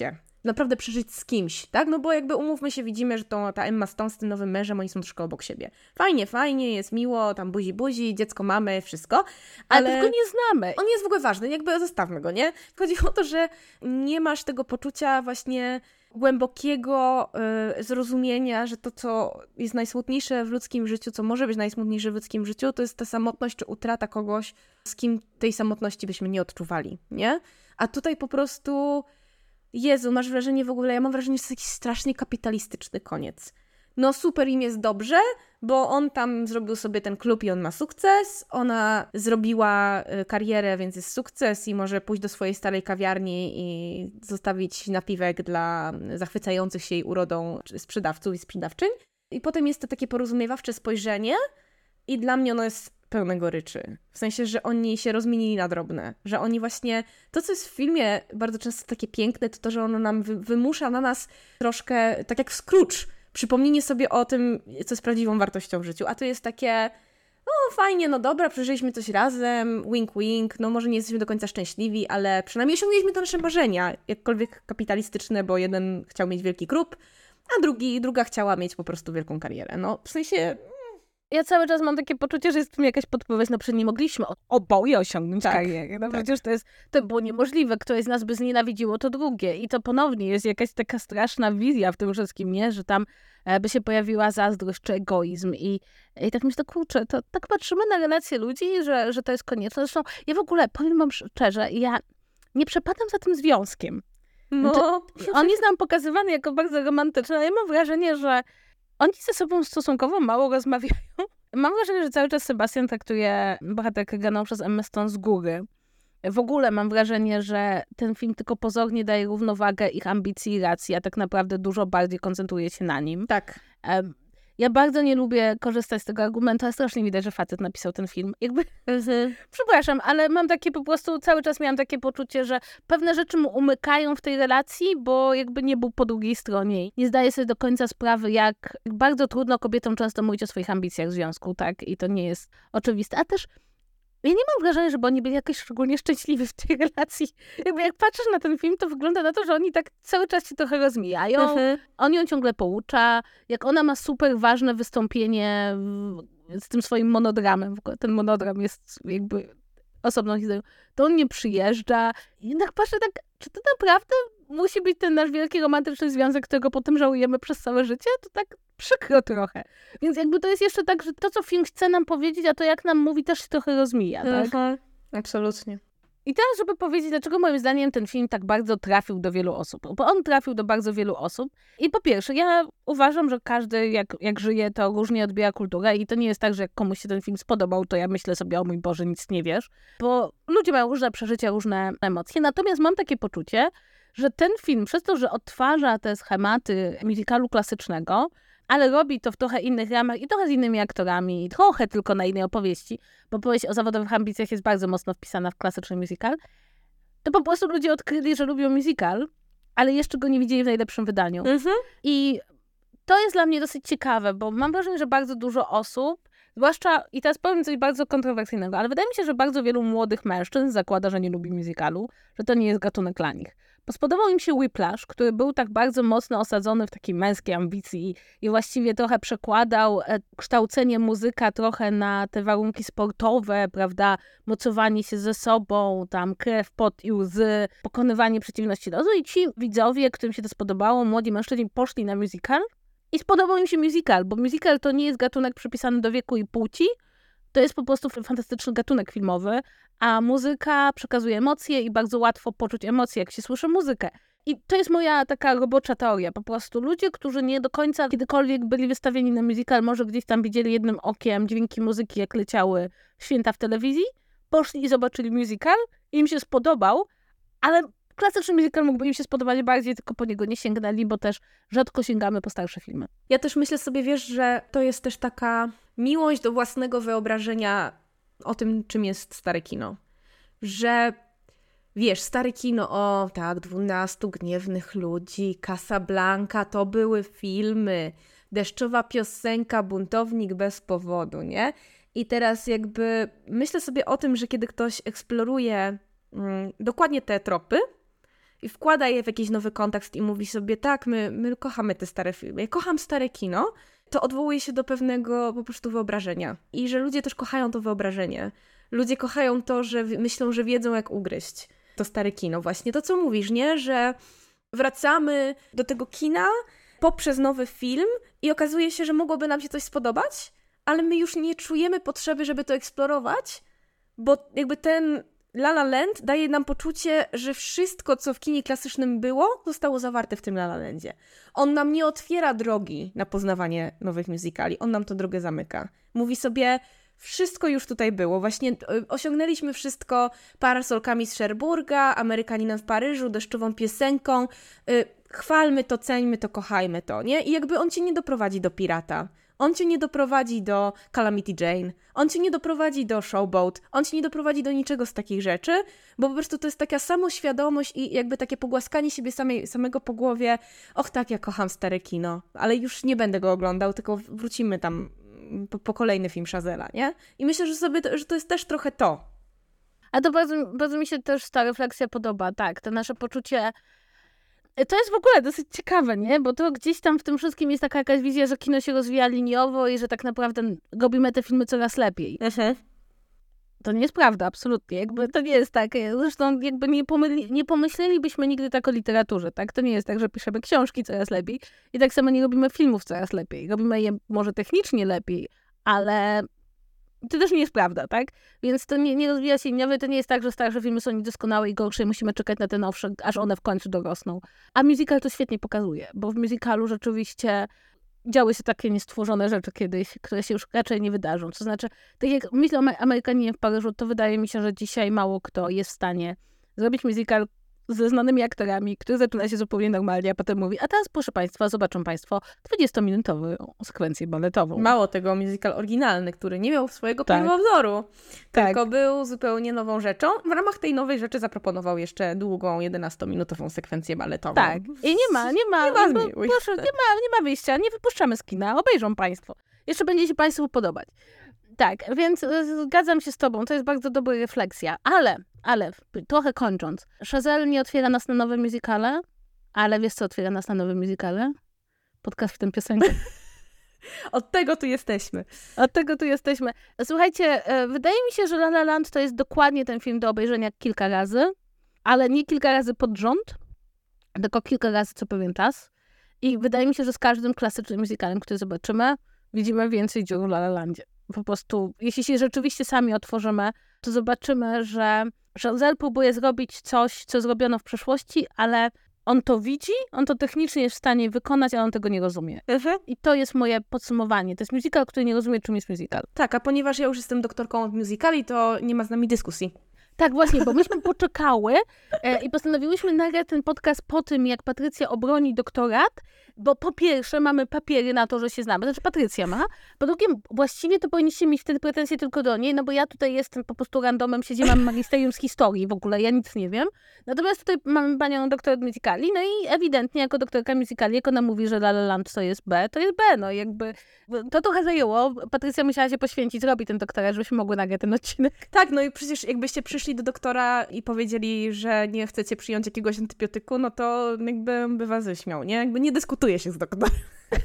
[SPEAKER 2] naprawdę przeżyć z kimś, tak? No bo jakby umówmy się, widzimy, że ta Emma Stone z tym nowym mężem, oni są troszkę obok siebie. Fajnie, jest miło, tam buzi, dziecko mamy, wszystko,
[SPEAKER 1] Ale tylko nie znamy.
[SPEAKER 2] on nie jest w ogóle ważny, jakby zostawmy go, nie? Chodzi o to, że nie masz tego poczucia właśnie głębokiego zrozumienia, że to, co jest najsmutniejsze w ludzkim życiu, co może być najsmutniejsze w ludzkim życiu, to jest ta samotność czy utrata kogoś, z kim tej samotności byśmy nie odczuwali, nie? A tutaj po prostu, Jezu, masz wrażenie w ogóle, ja mam wrażenie, że to jest jakiś strasznie kapitalistyczny koniec. No super, im jest dobrze, bo on tam zrobił sobie ten klub i on ma sukces, ona zrobiła karierę, więc jest sukces i może pójść do swojej starej kawiarni i zostawić napiwek dla zachwycających się jej urodą sprzedawców i sprzedawczyń. I potem jest to takie porozumiewawcze spojrzenie i dla mnie ono jest pełne goryczy. W sensie, że oni się rozmienili na drobne. Że oni właśnie... To, co jest w filmie bardzo często takie piękne, to to, że ono nam wymusza na nas troszkę, tak jak w Scrooge, przypomnienie sobie o tym, co jest prawdziwą wartością w życiu. A to jest takie, no fajnie, no dobra, przeżyliśmy coś razem, wink wink, no może nie jesteśmy do końca szczęśliwi, ale przynajmniej osiągnęliśmy te nasze marzenia, jakkolwiek kapitalistyczne, bo jeden chciał mieć wielki klub, a druga chciała mieć po prostu wielką karierę. No w sensie...
[SPEAKER 1] Ja cały czas mam takie poczucie, że jest w tym jakaś podpowiedź, no przecież nie mogliśmy oboje osiągnąć kariery. No przecież to było niemożliwe. Któreś z nas by znienawidziło to drugie. I to ponownie jest jakaś taka straszna wizja w tym wszystkim, nie? Że tam by się pojawiła zazdrość czy egoizm. I tak myślę, kurczę, to tak patrzymy na relacje ludzi, że to jest konieczne. Zresztą ja w ogóle, powiem wam szczerze, ja nie przepadam za tym związkiem.
[SPEAKER 2] No...
[SPEAKER 1] On jest nam pokazywany jako bardzo romantyczny, ale ja mam wrażenie, że oni ze sobą stosunkowo mało rozmawiają. Mam wrażenie, że cały czas Sebastian traktuje bohaterkę graną przez Emmę Stone z góry. W ogóle mam wrażenie, że ten film tylko pozornie daje równowagę ich ambicji i racji, a tak naprawdę dużo bardziej koncentruje się na nim.
[SPEAKER 2] Tak.
[SPEAKER 1] Ja bardzo nie lubię korzystać z tego argumentu, ale strasznie widać, że facet napisał ten film. Jakby, przepraszam, ale mam takie po prostu, cały czas miałam takie poczucie, że pewne rzeczy mu umykają w tej relacji, bo jakby nie był po drugiej stronie. Nie zdaję sobie do końca sprawy, jak bardzo trudno kobietom często mówić o swoich ambicjach w związku, tak? I to nie jest oczywiste. A też ja nie mam wrażenia, żeby oni byli jakoś szczególnie szczęśliwi w tej relacji. Jakby jak patrzysz na ten film, to wygląda na to, że oni tak cały czas się trochę rozmijają. On ją ciągle poucza. Jak ona ma super ważne wystąpienie z tym swoim monodramem. W ogóle ten monodram jest jakby osobną historią. To on nie przyjeżdża. I jednak patrzę tak, czy to naprawdę musi być ten nasz wielki romantyczny związek, którego potem żałujemy przez całe życie? To tak przykro trochę. Więc jakby to jest jeszcze tak, że to, co film chce nam powiedzieć, a to, jak nam mówi, też się trochę rozmija, tak?
[SPEAKER 2] Absolutnie.
[SPEAKER 1] I teraz, żeby powiedzieć, dlaczego moim zdaniem ten film tak bardzo trafił do wielu osób. Bo on trafił do bardzo wielu osób. I po pierwsze, ja uważam, że każdy, jak żyje, to różnie odbiera kulturę. I to nie jest tak, że jak komuś się ten film spodobał, to ja myślę sobie, o mój Boże, nic nie wiesz. Bo ludzie mają różne przeżycia, różne emocje. Natomiast mam takie poczucie, że ten film, przez to, że odtwarza te schematy musicalu klasycznego, ale robi to w trochę innych ramach i trochę z innymi aktorami, i trochę tylko na innej opowieści, bo opowieść o zawodowych ambicjach jest bardzo mocno wpisana w klasyczny musical, to po prostu ludzie odkryli, że lubią musical, ale jeszcze go nie widzieli w najlepszym wydaniu. I to jest dla mnie dosyć ciekawe, bo mam wrażenie, że bardzo dużo osób, zwłaszcza, i teraz powiem coś bardzo kontrowersyjnego, ale wydaje mi się, że bardzo wielu młodych mężczyzn zakłada, że nie lubi musicalu, że to nie jest gatunek dla nich. Bo spodobał im się Whiplash, który był tak bardzo mocno osadzony w takiej męskiej ambicji i właściwie trochę przekładał kształcenie muzyka trochę na te warunki sportowe, prawda, mocowanie się ze sobą, tam krew, pot i łzy, pokonywanie przeciwności losu. I ci widzowie, którym się to spodobało, młodzi mężczyźni, poszli na musical i spodobał im się musical, bo musical to nie jest gatunek przypisany do wieku i płci, to jest po prostu fantastyczny gatunek filmowy, a muzyka przekazuje emocje i bardzo łatwo poczuć emocje, jak się słyszy muzykę. I to jest moja taka robocza teoria. Po prostu ludzie, którzy nie do końca kiedykolwiek byli wystawieni na musical, może gdzieś tam widzieli jednym okiem dźwięki muzyki, jak leciały święta w telewizji, poszli i zobaczyli musical i im się spodobał, ale klasyczny musical mógłby im się spodobać bardziej, tylko po niego nie sięgnęli, bo też rzadko sięgamy po starsze filmy.
[SPEAKER 2] Ja też myślę sobie, wiesz, że to jest też taka miłość do własnego wyobrażenia o tym, czym jest stare kino. Że wiesz, stare kino, o tak, 12 gniewnych ludzi, Casablanca, to były filmy, Deszczowa piosenka, Buntownik bez powodu, nie? I teraz jakby myślę sobie o tym, że kiedy ktoś eksploruje dokładnie te tropy i wkłada je w jakiś nowy kontekst i mówi sobie, tak, my kochamy te stare filmy, ja kocham stare kino, to odwołuje się do pewnego po prostu wyobrażenia. I że ludzie też kochają to wyobrażenie. Ludzie kochają to, że myślą, że wiedzą, jak ugryźć to stare kino. Właśnie to, co mówisz, nie? Że wracamy do tego kina poprzez nowy film i okazuje się, że mogłoby nam się coś spodobać, ale my już nie czujemy potrzeby, żeby to eksplorować, bo jakby ten La La Land daje nam poczucie, że wszystko, co w kinie klasycznym było, zostało zawarte w tym La La Landzie. On nam nie otwiera drogi na poznawanie nowych musicali, on nam tę drogę zamyka. Mówi sobie, wszystko już tutaj było, właśnie osiągnęliśmy wszystko parasolkami z Cherbourga, Amerykaninem w Paryżu, deszczową piosenką, chwalmy to, ceńmy to, kochajmy to, nie? I jakby on cię nie doprowadzi do Pirata. On cię nie doprowadzi do Calamity Jane, on cię nie doprowadzi do Showboat, on cię nie doprowadzi do niczego z takich rzeczy, bo po prostu to jest taka samoświadomość i jakby takie pogłaskanie siebie samego po głowie, och tak, ja kocham stare kino, ale już nie będę go oglądał, tylko wrócimy tam po kolejny film Chazella, nie? I myślę, że to jest też trochę to.
[SPEAKER 1] A to bardzo mi się też ta refleksja podoba, tak, to nasze poczucie. To jest w ogóle dosyć ciekawe, nie? Bo to gdzieś tam w tym wszystkim jest taka jakaś wizja, że kino się rozwija liniowo i że tak naprawdę robimy te filmy coraz lepiej. To nie jest prawda, absolutnie. Jakby to nie jest tak. Zresztą jakby nie pomyślelibyśmy nigdy tak o literaturze, tak? To nie jest tak, że piszemy książki coraz lepiej i tak samo nie robimy filmów coraz lepiej. Robimy je może technicznie lepiej, ale to też nie jest prawda, tak? Więc to nie rozwija się liniowo, to nie jest tak, że starsze filmy są niedoskonałe i gorsze i musimy czekać na te nowsze, aż one w końcu dorosną. A musical to świetnie pokazuje, bo w musicalu rzeczywiście działy się takie niestworzone rzeczy kiedyś, które się już raczej nie wydarzą. To znaczy, tak jak myślę o Amerykaninie w Paryżu, to wydaje mi się, że dzisiaj mało kto jest w stanie zrobić musical ze znanymi aktorami, który zaczyna się zupełnie normalnie, a potem mówi, a teraz proszę Państwa, zobaczą Państwo 20-minutową sekwencję baletową.
[SPEAKER 2] Mało tego, musical oryginalny, który nie miał swojego pierwowzoru, tylko był zupełnie nową rzeczą. W ramach tej nowej rzeczy zaproponował jeszcze długą, 11-minutową sekwencję baletową.
[SPEAKER 1] Tak. I nie ma proszę, nie ma wyjścia, nie wypuszczamy z kina, obejrzą Państwo. Jeszcze będzie się Państwu podobać. Tak, więc zgadzam się z Tobą, to jest bardzo dobra refleksja, ale trochę kończąc, Chazelle nie otwiera nas na nowe musicale, ale wiesz co otwiera nas na nowe musicale? Podcast w tę piosenkę.
[SPEAKER 2] Od tego tu jesteśmy.
[SPEAKER 1] Słuchajcie, wydaje mi się, że La La Land to jest dokładnie ten film do obejrzenia kilka razy, ale nie kilka razy pod rząd, tylko kilka razy co pewien czas. I wydaje mi się, że z każdym klasycznym musicalem, który zobaczymy, widzimy więcej dziur w La La Landzie. Po prostu, jeśli się rzeczywiście sami otworzymy, to zobaczymy, że Chazelle próbuje zrobić coś, co zrobiono w przeszłości, ale on to widzi, on to technicznie jest w stanie wykonać, ale on tego nie rozumie. I to jest moje podsumowanie. To jest musical, który nie rozumie, czym jest musical.
[SPEAKER 2] Tak, a ponieważ ja już jestem doktorką od musicali, to nie ma z nami dyskusji.
[SPEAKER 1] Tak, właśnie, bo myśmy poczekały i postanowiłyśmy nagrać ten podcast po tym, jak Patrycja obroni doktorat, bo po pierwsze mamy papiery na to, że się znamy, znaczy Patrycja ma, po drugie właściwie to powinniście mieć wtedy pretensje tylko do niej, no bo ja tutaj jestem po prostu randomem, mam magisterium z historii w ogóle, ja nic nie wiem. Natomiast tutaj mamy panią doktor musicali, no i ewidentnie jako doktorka musicali, jak ona mówi, że La La Land to jest B, no jakby to trochę zajęło. Patrycja musiała się poświęcić, zrobić ten doktorat, żebyśmy mogły nagrać ten odcinek.
[SPEAKER 2] Tak, no i przecież jakbyście przyszli do doktora i powiedzieli, że nie chcecie przyjąć jakiegoś antybiotyku, no to jakby by was wyśmiał, nie? Jakby nie dyskutuje się z doktorem.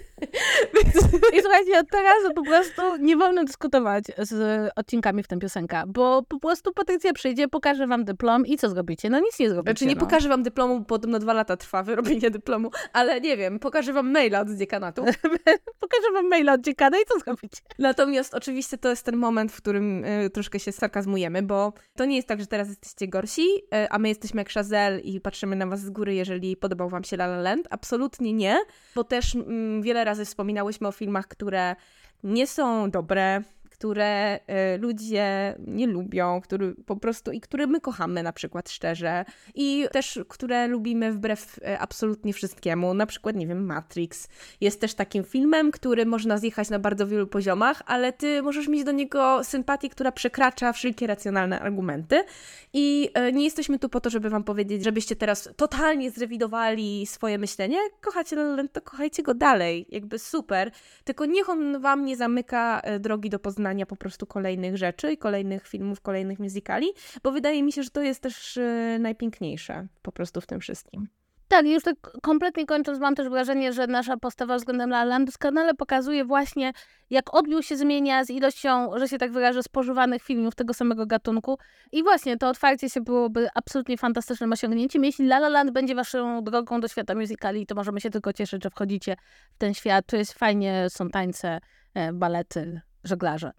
[SPEAKER 1] I słuchajcie, od teraz po prostu nie wolno dyskutować z odcinkami w tę piosenkę, bo po prostu Patrycja przyjdzie, pokaże wam dyplom i co zrobicie? No nic nie zrobicie.
[SPEAKER 2] Znaczy nie pokażę wam dyplomu, bo podobno 2 lata trwa wyrobienie dyplomu, ale nie wiem, pokażę wam maila od dziekanatu.
[SPEAKER 1] Pokażę wam maila od dziekana i co zrobicie?
[SPEAKER 2] Natomiast oczywiście to jest ten moment, w którym troszkę się sarkazmujemy, bo to nie jest tak, że teraz jesteście gorsi, a my jesteśmy jak Chazelle i patrzymy na was z góry, jeżeli podobał wam się La La Land. Absolutnie nie, bo też wiele razy wspominałyśmy o filmach, które nie są dobre, które ludzie nie lubią, które my kochamy na przykład szczerze i też które lubimy wbrew absolutnie wszystkiemu. Na przykład, nie wiem, Matrix jest też takim filmem, który można zjechać na bardzo wielu poziomach, ale ty możesz mieć do niego sympatię, która przekracza wszelkie racjonalne argumenty i nie jesteśmy tu po to, żeby wam powiedzieć, żebyście teraz totalnie zrewidowali swoje myślenie. Kochacie La La Land, to kochajcie go dalej, jakby super, tylko niech on wam nie zamyka drogi do poznania oglądania po prostu kolejnych rzeczy i kolejnych filmów, kolejnych musicali, bo wydaje mi się, że to jest też najpiękniejsze po prostu w tym wszystkim.
[SPEAKER 1] Tak, i już tak kompletnie kończąc, mam też wrażenie, że nasza postawa względem La La Landu doskonale pokazuje właśnie, jak odbiór się zmienia z ilością, że się tak wyrażę, spożywanych filmów tego samego gatunku. I właśnie to otwarcie się byłoby absolutnie fantastycznym osiągnięciem. Jeśli La La Land będzie waszą drogą do świata musicali, to możemy się tylko cieszyć, że wchodzicie w ten świat. Tu jest fajnie, są tańce, balety, żeglarze.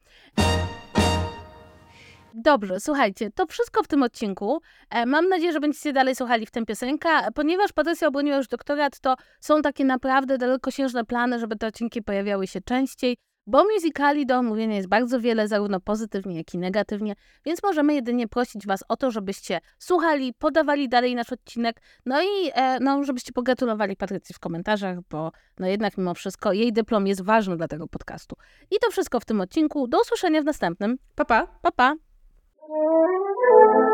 [SPEAKER 1] Dobrze, słuchajcie, to wszystko w tym odcinku. Mam nadzieję, że będziecie dalej słuchali w tę piosenkę. Ponieważ Patrycja obroniła już doktorat, to są takie naprawdę dalekosiężne plany, żeby te odcinki pojawiały się częściej, bo musicali do omówienia jest bardzo wiele, zarówno pozytywnie, jak i negatywnie, więc możemy jedynie prosić was o to, żebyście słuchali, podawali dalej nasz odcinek, no i żebyście pogratulowali Patrycji w komentarzach, bo jednak mimo wszystko jej dyplom jest ważny dla tego podcastu. I to wszystko w tym odcinku. Do usłyszenia w następnym.
[SPEAKER 2] Pa, pa!
[SPEAKER 1] Pa, pa!